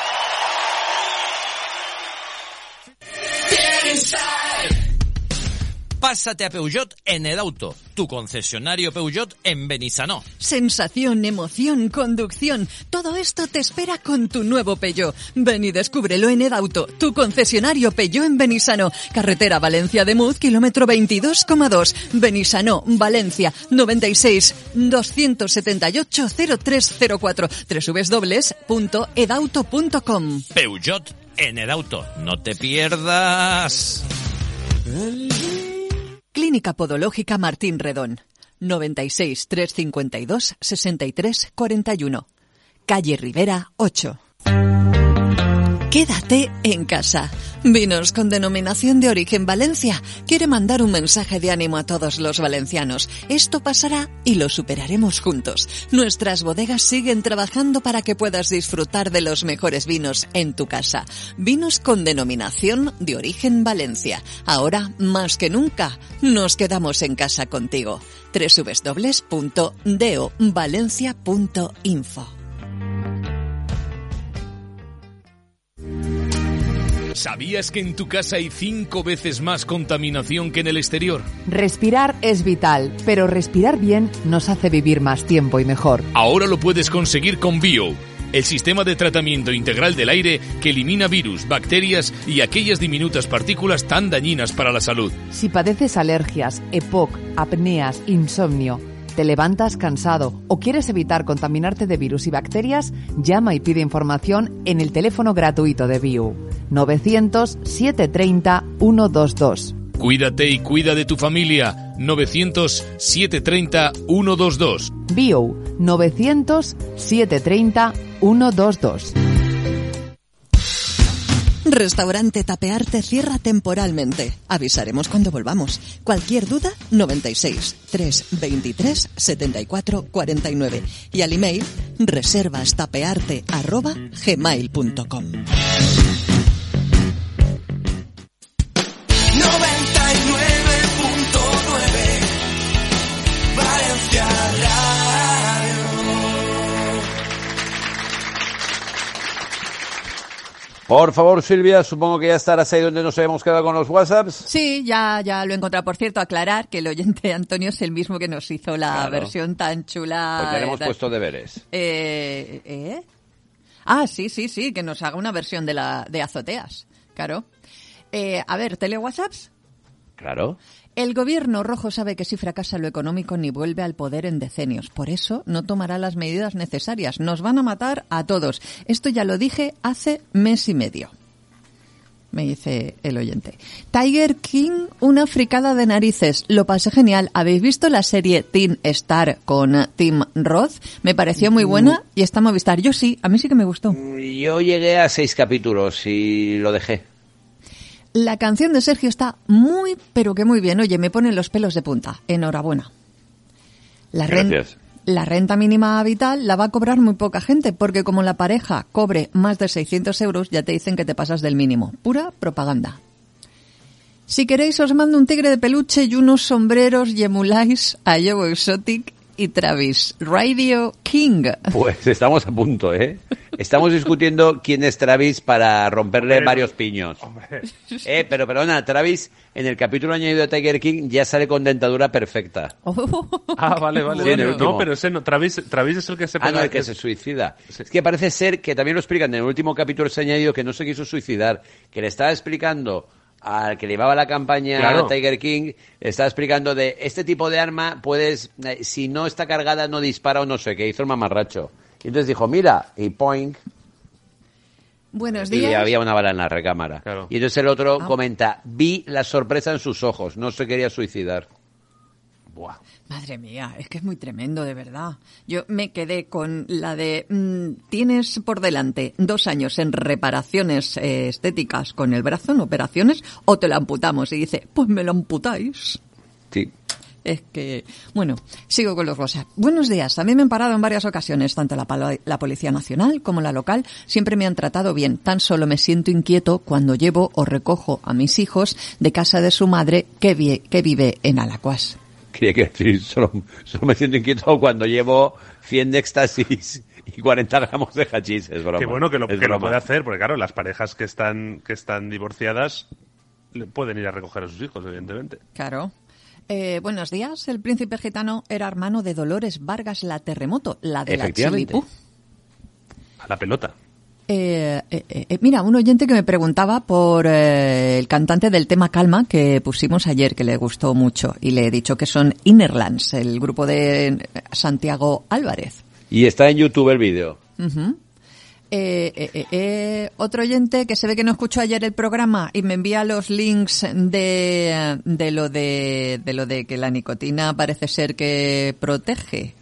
Pásate a Peugeot en Edauto, tu concesionario Peugeot en Benissanó. Sensación, emoción, conducción, todo esto te espera con tu nuevo Peugeot. Ven y descúbrelo en Edauto, tu concesionario Peugeot en Benissanó. Carretera Valencia de Muz, kilómetro veintidós coma dos. Benissanó, Valencia, noventa y seis, doscientos setenta y ocho, cero tres cero cuatro. doble u doble u doble u punto edauto punto com. Peugeot en Edauto, no te pierdas. Clínica Podológica Martín Redón, noventa y seis, trescientos cincuenta y dos, sesenta y tres cuarenta y uno. Calle Rivera ocho. Quédate en casa. Vinos con denominación de origen Valencia quiere mandar un mensaje de ánimo a todos los valencianos. Esto pasará y lo superaremos juntos. Nuestras bodegas siguen trabajando para que puedas disfrutar de los mejores vinos en tu casa. Vinos con denominación de origen Valencia. Ahora, más que nunca, nos quedamos en casa contigo. doble u doble u doble u punto deo valencia punto info. ¿Sabías que en tu casa hay cinco veces más contaminación que en el exterior? Respirar es vital, pero respirar bien nos hace vivir más tiempo y mejor. Ahora lo puedes conseguir con Bio, el sistema de tratamiento integral del aire que elimina virus, bacterias y aquellas diminutas partículas tan dañinas para la salud. Si padeces alergias, E P O C, apneas, insomnio, te levantas cansado o quieres evitar contaminarte de virus y bacterias, llama y pide información en el teléfono gratuito de Bio, novecientos, setecientos treinta, ciento veintidós. Cuídate y cuida de tu familia, novecientos, setecientos treinta, ciento veintidós. Bio, novecientos, setecientos treinta, ciento veintidós. Restaurante Tapearte cierra temporalmente. Avisaremos cuando volvamos. Cualquier duda, noventa y seis, trescientos veintitrés, setenta y cuatro cuarenta y nueve. Y al email, reservastapearte arroba gmail punto com. noventa y nueve punto nueve Valencia Radio. Por favor, Silvia, supongo que ya estarás ahí donde nos habíamos quedado con los WhatsApps. Sí, ya, ya lo he encontrado. Por cierto, aclarar que el oyente Antonio es el mismo que nos hizo la Claro. versión tan chula. Pues tenemos eh, puesto deberes. Eh, ¿eh? Ah, sí, sí, sí, que nos haga una versión de la de azoteas. Claro. Eh, a ver, ¿tele WhatsApps? Claro. El gobierno rojo sabe que si fracasa lo económico ni vuelve al poder en decenios. Por eso no tomará las medidas necesarias. Nos van a matar a todos. Esto ya lo dije hace mes y medio. me dice el oyente. Tiger King, una fricada de narices. Lo pasé genial. ¿Habéis visto la serie Teen Star con Tim Roth? Me pareció muy buena y está en Movistar. Yo sí, a mí sí que me gustó. Yo llegué a seis capítulos y lo dejé. La canción de Sergio está muy, pero que muy bien. Oye, me ponen los pelos de punta. Enhorabuena. La Gracias. La renta mínima vital la va a cobrar muy poca gente, porque como la pareja cobre más de seiscientos euros, ya te dicen que te pasas del mínimo. Pura propaganda. Si queréis, os mando un tigre de peluche y unos sombreros y emuláis a Joe Exotic y Travis. Radio King. Pues estamos a punto, ¿eh? Estamos discutiendo quién es Travis para romperle Hombre, varios piños. Eh, pero perdona, Travis en el capítulo añadido de Tiger King ya sale con dentadura perfecta. Ah, vale, vale. Sí, en el no, último. pero ese no, Travis, Travis es el que se Ah, pega- no, el que es- se suicida. Es que parece ser que también lo explican en el último capítulo ese añadido que no se quiso suicidar, que le estaba explicando al que llevaba la campaña Claro. Tiger King, le estaba explicando de este tipo de arma puedes, eh, si no está cargada no dispara o no sé qué, hizo el mamarracho. Y entonces dijo, mira, y point, Buenos y días. había una bala en la recámara. Y entonces el otro Ah. comenta, vi la sorpresa en sus ojos, no se quería suicidar. Buah. Madre mía, es que es muy tremendo, de verdad. Yo me quedé con la de, mm, tienes por delante dos años en reparaciones eh, estéticas con el brazo, en operaciones, o te lo amputamos. Y dice, pues me lo amputáis. Sí. Es que, bueno, sigo con los WhatsApp. Buenos días. También me han parado en varias ocasiones, tanto la, palo- la Policía Nacional como la local. Siempre me han tratado bien. Tan solo me siento inquieto cuando llevo o recojo a mis hijos de casa de su madre que, vi- que vive en Alacuas. Quería que decir, solo, solo me siento inquieto cuando llevo cien de éxtasis y cuarenta gramos de hachís. Es broma. Qué bueno que lo, Es que lo broma. puede hacer, porque claro, las parejas que están, que están divorciadas le pueden ir a recoger a sus hijos, evidentemente. Claro. Eh, buenos días. El príncipe gitano era hermano de Dolores Vargas la Terremoto, la de la Efectivamente. Chilipú. A la pelota. Eh, eh, eh, mira, un oyente que me preguntaba por eh, el cantante del tema Calma que pusimos ayer, que le gustó mucho, y le he dicho que son Innerlands, el grupo de Santiago Álvarez. Y está en YouTube el vídeo. Ujú. Eh, eh, eh, eh, otro oyente que se ve que no escuchó ayer el programa y me envía los links de, de lo de, de lo de que la nicotina parece ser que protege.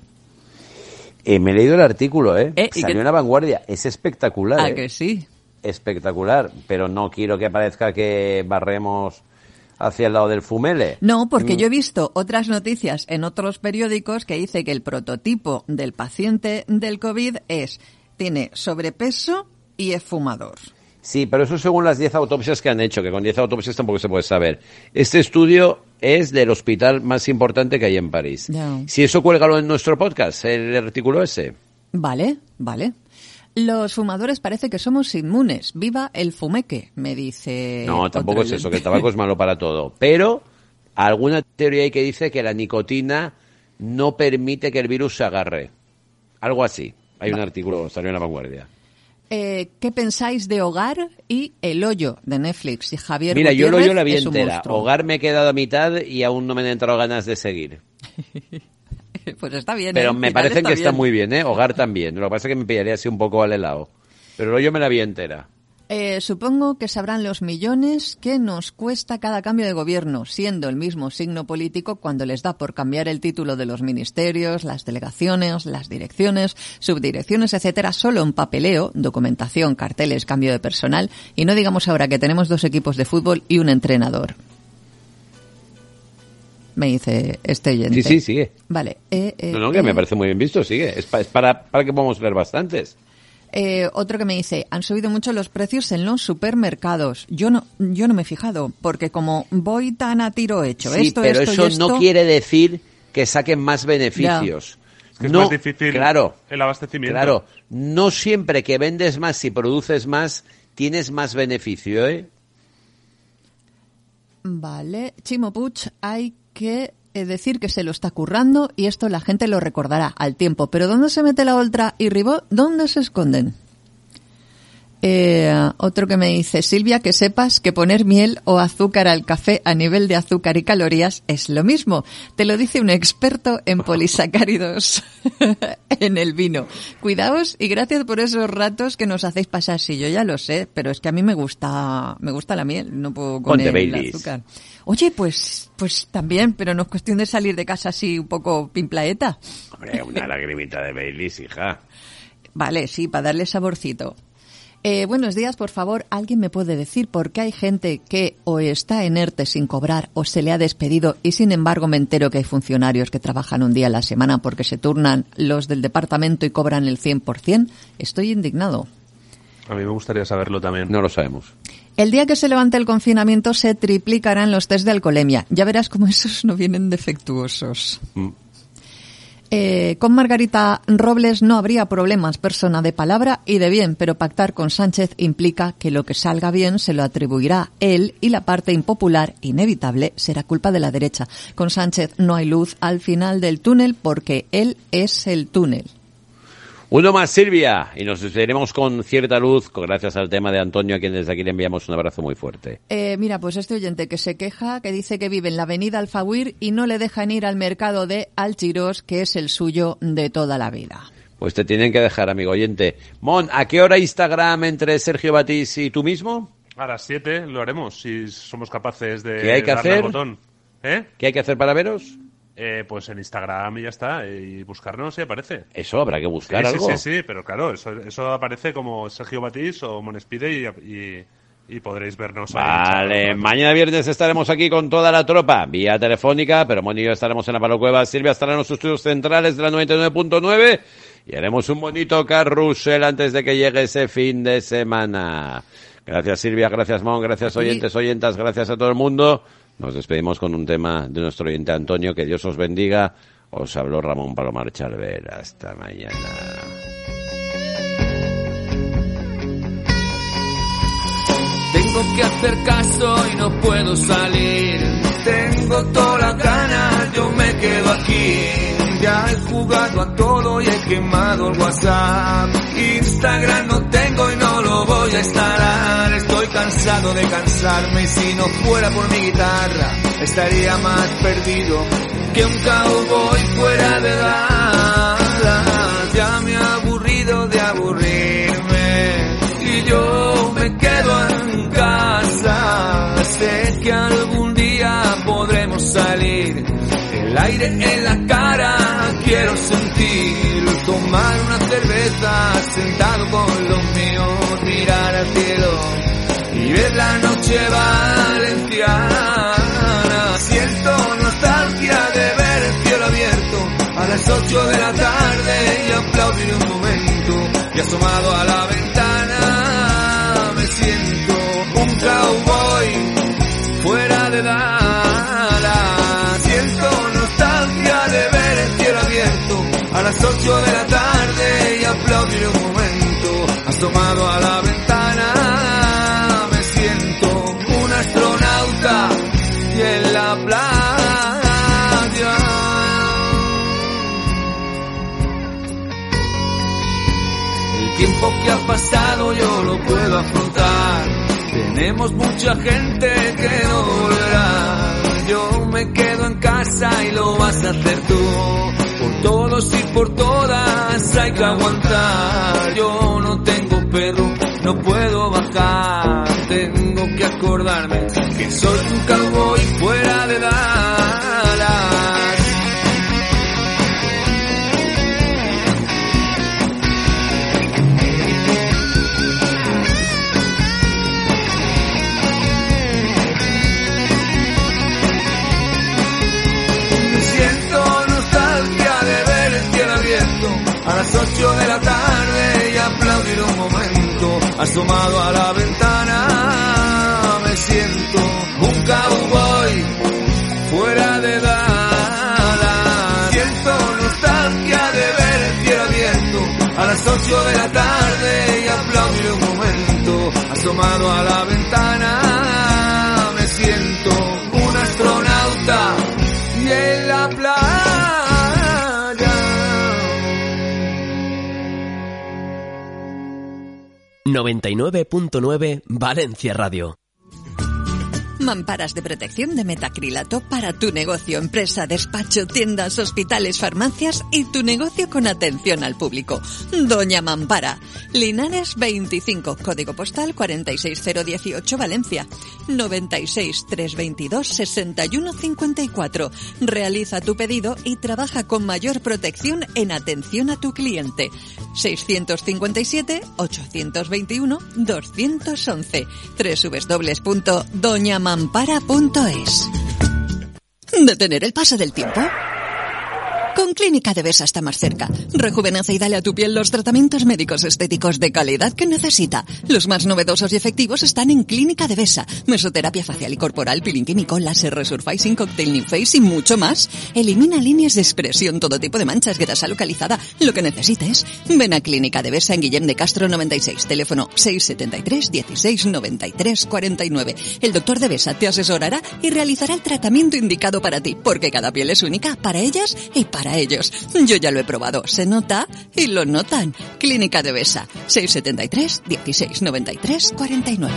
Eh, me he leído el artículo, ¿eh? Eh, ¿y Salió qué- en La Vanguardia. Es espectacular, ¿A ¿eh? que sí? Espectacular. Pero no quiero que parezca que barremos hacia el lado del fumele. No, porque Mm. yo he visto otras noticias en otros periódicos que dice que el prototipo del paciente del COVID es, tiene sobrepeso y es fumador. Sí, pero eso según las diez autopsias que han hecho, que con diez autopsias tampoco se puede saber. Este estudio es del hospital más importante que hay en París. Ya. Si eso, cuélgalo en nuestro podcast, el artículo ese. Vale, vale. Los fumadores parece que somos inmunes. Viva el fumeque, me dice. No, tampoco otro es eso, oyente. que el tabaco es malo para todo. Pero alguna teoría hay que dice que la nicotina no permite que el virus se agarre. Algo así. Hay un artículo, salió en La Vanguardia. Eh, ¿Qué pensáis de Hogar y El Hoyo de Netflix? Y Javier Mira, yo el Gutiérrez hoyo la vi es un entera. monstruo. Hogar me he quedado a mitad y aún no me han entrado ganas de seguir. Pues está bien. Pero ¿eh? me Final parecen que está bien. muy bien, ¿eh? Hogar también. Lo que pasa es que me pillaría así un poco al helado. Pero el hoyo me la vi entera. Eh, supongo que sabrán los millones que nos cuesta cada cambio de gobierno, siendo el mismo signo político cuando les da por cambiar el título de los ministerios, las delegaciones, las direcciones, subdirecciones, etcétera, solo en papeleo, documentación, carteles, cambio de personal, y no digamos ahora que tenemos dos equipos de fútbol y un entrenador. Me dice este oyente. Sí, sí, sigue. Vale. Eh, eh, No, no, que eh, me parece muy bien visto, sigue. Es, pa- es para, para que podamos leer bastantes. Eh, otro que me dice, han subido mucho los precios en los supermercados. Yo no, yo no me he fijado, porque como voy tan a tiro hecho, Sí, esto, pero esto eso y esto, no quiere decir que saquen más beneficios. Es que es no, más difícil claro, el abastecimiento. claro, no siempre que vendes más y produces más, tienes más beneficio, ¿eh? Vale, Chimo Puig, hay que eh, decir que se lo está currando y esto la gente lo recordará al tiempo. Pero ¿dónde se mete la Oltra y Ribó? ¿Dónde se esconden? Eh, otro que me dice, Silvia, que sepas que poner miel o azúcar al café a nivel de azúcar y calorías es lo mismo. Te lo dice un experto en polisacáridos en el vino. Cuidaos y gracias por esos ratos que nos hacéis pasar. Sí, yo ya lo sé, pero es que a mí me gusta, me gusta la miel, no puedo con Ponte el Baileys. azúcar. Oye, pues, pues también, pero no es cuestión de salir de casa así un poco pimplaeta. Hombre, una lagrimita de Baileys, hija. Vale, sí, para darle saborcito. Eh, buenos días, por favor, ¿alguien me puede decir por qué hay gente que o está en ERTE sin cobrar o se le ha despedido y sin embargo me entero que hay funcionarios que trabajan un día a la semana porque se turnan los del departamento y cobran el cien por ciento? Estoy indignado. A mí me gustaría saberlo también. No lo sabemos. El día que se levante el confinamiento se triplicarán los test de alcoholemia. Ya verás cómo esos no vienen defectuosos. Mm. Eh, con Margarita Robles no habría problemas, persona de palabra y de bien, pero pactar con Sánchez implica que lo que salga bien se lo atribuirá él y la parte impopular, inevitable, será culpa de la derecha. Con Sánchez no hay luz al final del túnel porque él es el túnel. Uno más, Silvia, y nos despediremos con cierta luz, gracias al tema de Antonio, a quien desde aquí le enviamos un abrazo muy fuerte. Eh, mira, pues este oyente que se queja, que dice que vive en la avenida Alfaguir y no le dejan ir al mercado de Alchirós, que es el suyo de toda la vida. Pues te tienen que dejar, amigo oyente. Mon, ¿a qué hora Instagram entre Sergio Batís y tú mismo? A las siete lo haremos, si somos capaces de ¿Qué hay que darle hacer? al botón. ¿Eh? ¿Qué hay que hacer para veros? Eh, pues en Instagram y ya está, y buscarnos y aparece. Eso habrá que buscar sí, algo. Sí, sí, sí, pero claro, eso, eso aparece como Sergio Batís o Monespide y, y, y podréis vernos ahí. Vale, mañana viernes estaremos aquí con toda la tropa, vía telefónica, pero Moni y yo estaremos en la Palocueva, Silvia estará en los estudios centrales de la noventa y nueve punto nueve y haremos un bonito carrusel antes de que llegue ese fin de semana. Gracias Silvia, gracias Mon, gracias oyentes, oyentas, gracias a todo el mundo. Nos despedimos con un tema de nuestro oyente Antonio, que Dios os bendiga. Os habló Ramón Palomar Charver. Hasta mañana. Tengo que hacer caso y no puedo salir. Tengo todas las ganas, yo me quedo aquí. Ya he jugado a todo y he quemado el WhatsApp. Instagram no tengo y no lo voy a instalar. Estoy cansado de cansarme y si no fuera por mi guitarra estaría más perdido que un cowboy fuera de Dallas. Ya me he aburrido de aburrirme y yo me quedo en casa. Sé que algún día podremos salir. El aire en la cara quiero sentir, tomar una cerveza sentado con los míos, mirar al cielo y ver la noche valenciana. Siento nostalgia de ver el cielo abierto a las ocho de la tarde y aplaudir un momento, y asomado a la ventana me siento un cowboy fuera de Dallas. A las ocho de la tarde y aplaudir un momento, asomado a la ventana me siento un astronauta y en la playa. El tiempo que ha pasado yo lo puedo afrontar. Tenemos mucha gente que no volverá. Yo me quedo en casa y lo vas a hacer tú. Por todos y por todas hay que aguantar. Yo no tengo perro, no puedo bajar. Tengo que acordarme que soy un cowboy fuera de Dallas. A las ocho de la tarde y aplaudir un momento, asomado a la ventana me siento un cowboy fuera de Dallas. Siento nostalgia de ver el cielo abierto a las ocho de la tarde y aplaudir un momento, asomado a la ventana me siento un astronauta y en la playa. noventa y nueve punto nueve Valencia Radio. Mamparas de protección de metacrilato para tu negocio, empresa, despacho, tiendas, hospitales, farmacias y tu negocio con atención al público. Doña Mampara. Linares veinticinco, código postal cuarenta y seis cero dieciocho, Valencia. noventa y seis, trescientos veintidós, sesenta y uno cincuenta y cuatro. Realiza tu pedido y trabaja con mayor protección en atención a tu cliente. seiscientos cincuenta y siete, ochocientos veintiuno, doscientos once. doble u doble u doble u punto doña mampara punto es. ¿Detener el paso del tiempo? Con Clínica Devesa está más cerca. Rejuvenece y dale a tu piel los tratamientos médicos estéticos de calidad que necesita. Los más novedosos y efectivos están en Clínica Devesa. Mesoterapia facial y corporal, peeling químico, láser, resurfacing, cocktail new face y mucho más. Elimina líneas de expresión, todo tipo de manchas, grasa localizada, lo que necesites. Ven a Clínica Devesa en Guillem de Castro noventa y seis, teléfono seis setenta y tres, dieciséis, noventa y tres, cuarenta y nueve. El doctor Devesa te asesorará y realizará el tratamiento indicado para ti, porque cada piel es única para ellas y para ellos. Yo ya lo he probado, se nota y lo notan. Clínica Devesa, seis setenta y tres, dieciséis, noventa y tres, cuarenta y nueve.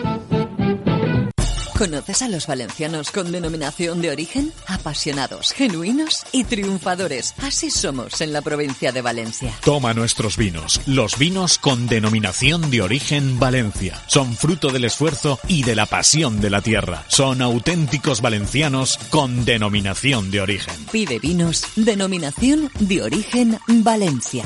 ¿Conoces a los valencianos con denominación de origen? Apasionados, genuinos y triunfadores. Así somos en la provincia de Valencia. Toma nuestros vinos, los vinos con denominación de origen Valencia. Son fruto del esfuerzo y de la pasión de la tierra. Son auténticos valencianos con denominación de origen. Pide vinos, denominación de origen Valencia.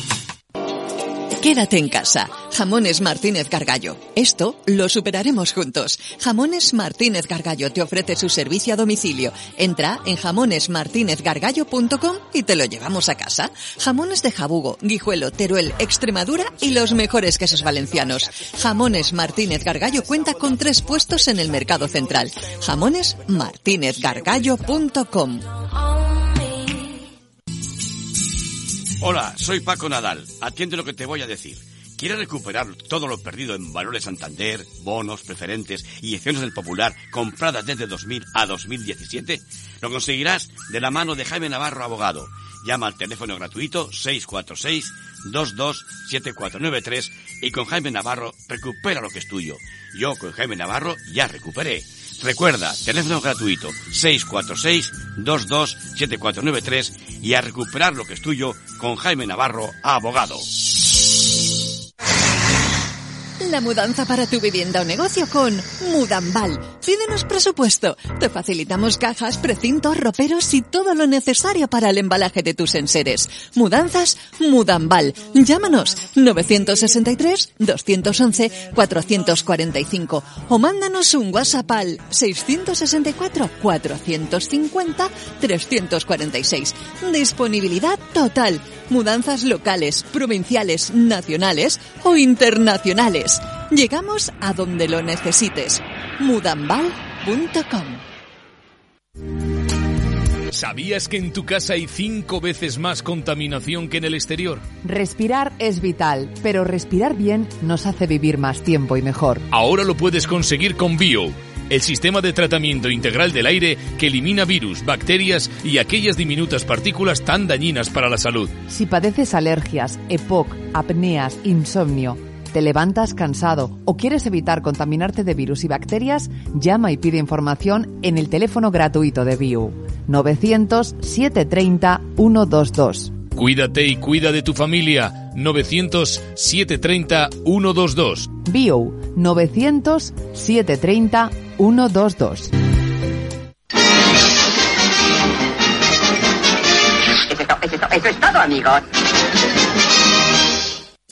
Quédate en casa. Jamones Martínez Gargallo. Esto lo superaremos juntos. Jamones Martínez Gargallo te ofrece su servicio a domicilio. Entra en jamones martínez gargallo punto com y te lo llevamos a casa. Jamones de Jabugo, Guijuelo, Teruel, Extremadura y los mejores quesos valencianos. Jamones Martínez Gargallo cuenta con tres puestos en el mercado central. jamones martínez gargallo punto com. Hola, soy Paco Nadal. Atiende lo que te voy a decir. ¿Quieres recuperar todo lo perdido en Valores Santander, bonos, preferentes y acciones del Popular compradas desde dos mil a dos mil diecisiete? Lo conseguirás de la mano de Jaime Navarro, abogado. Llama al teléfono gratuito seis cuatro seis, dos dos siete cuatro nueve tres y con Jaime Navarro recupera lo que es tuyo. Yo con Jaime Navarro ya recuperé. Recuerda, teléfono gratuito seis cuatro seis, dos dos siete cuatro nueve tres y a recuperar lo que es tuyo con Jaime Navarro, abogado. La mudanza para tu vivienda o negocio con Mudambal. Pídenos presupuesto. Te facilitamos cajas, precintos, roperos y todo lo necesario para el embalaje de tus enseres. Mudanzas Mudambal. Llámanos novecientos sesenta y tres, doscientos once, cuatrocientos cuarenta y cinco o mándanos un WhatsApp al seiscientos sesenta y cuatro, cuatrocientos cincuenta, trescientos cuarenta y seis. Disponibilidad total. Mudanzas locales, provinciales, nacionales o internacionales. Llegamos a donde lo necesites. mudambal punto com. ¿Sabías que en tu casa hay cinco veces más contaminación que en el exterior? Respirar es vital, pero respirar bien nos hace vivir más tiempo y mejor. Ahora lo puedes conseguir con Bio, el sistema de tratamiento integral del aire que elimina virus, bacterias y aquellas diminutas partículas tan dañinas para la salud. Si padeces alergias, E P O C, apneas, insomnio, te levantas cansado o quieres evitar contaminarte de virus y bacterias, llama y pide información en el teléfono gratuito de Bio, novecientos, setecientos treinta, ciento veintidós. Cuídate y cuida de tu familia. novecientos, setecientos treinta, ciento veintidós. Bio, novecientos, setecientos treinta, ciento veintidós. Eso es todo, eso es todo, amigos.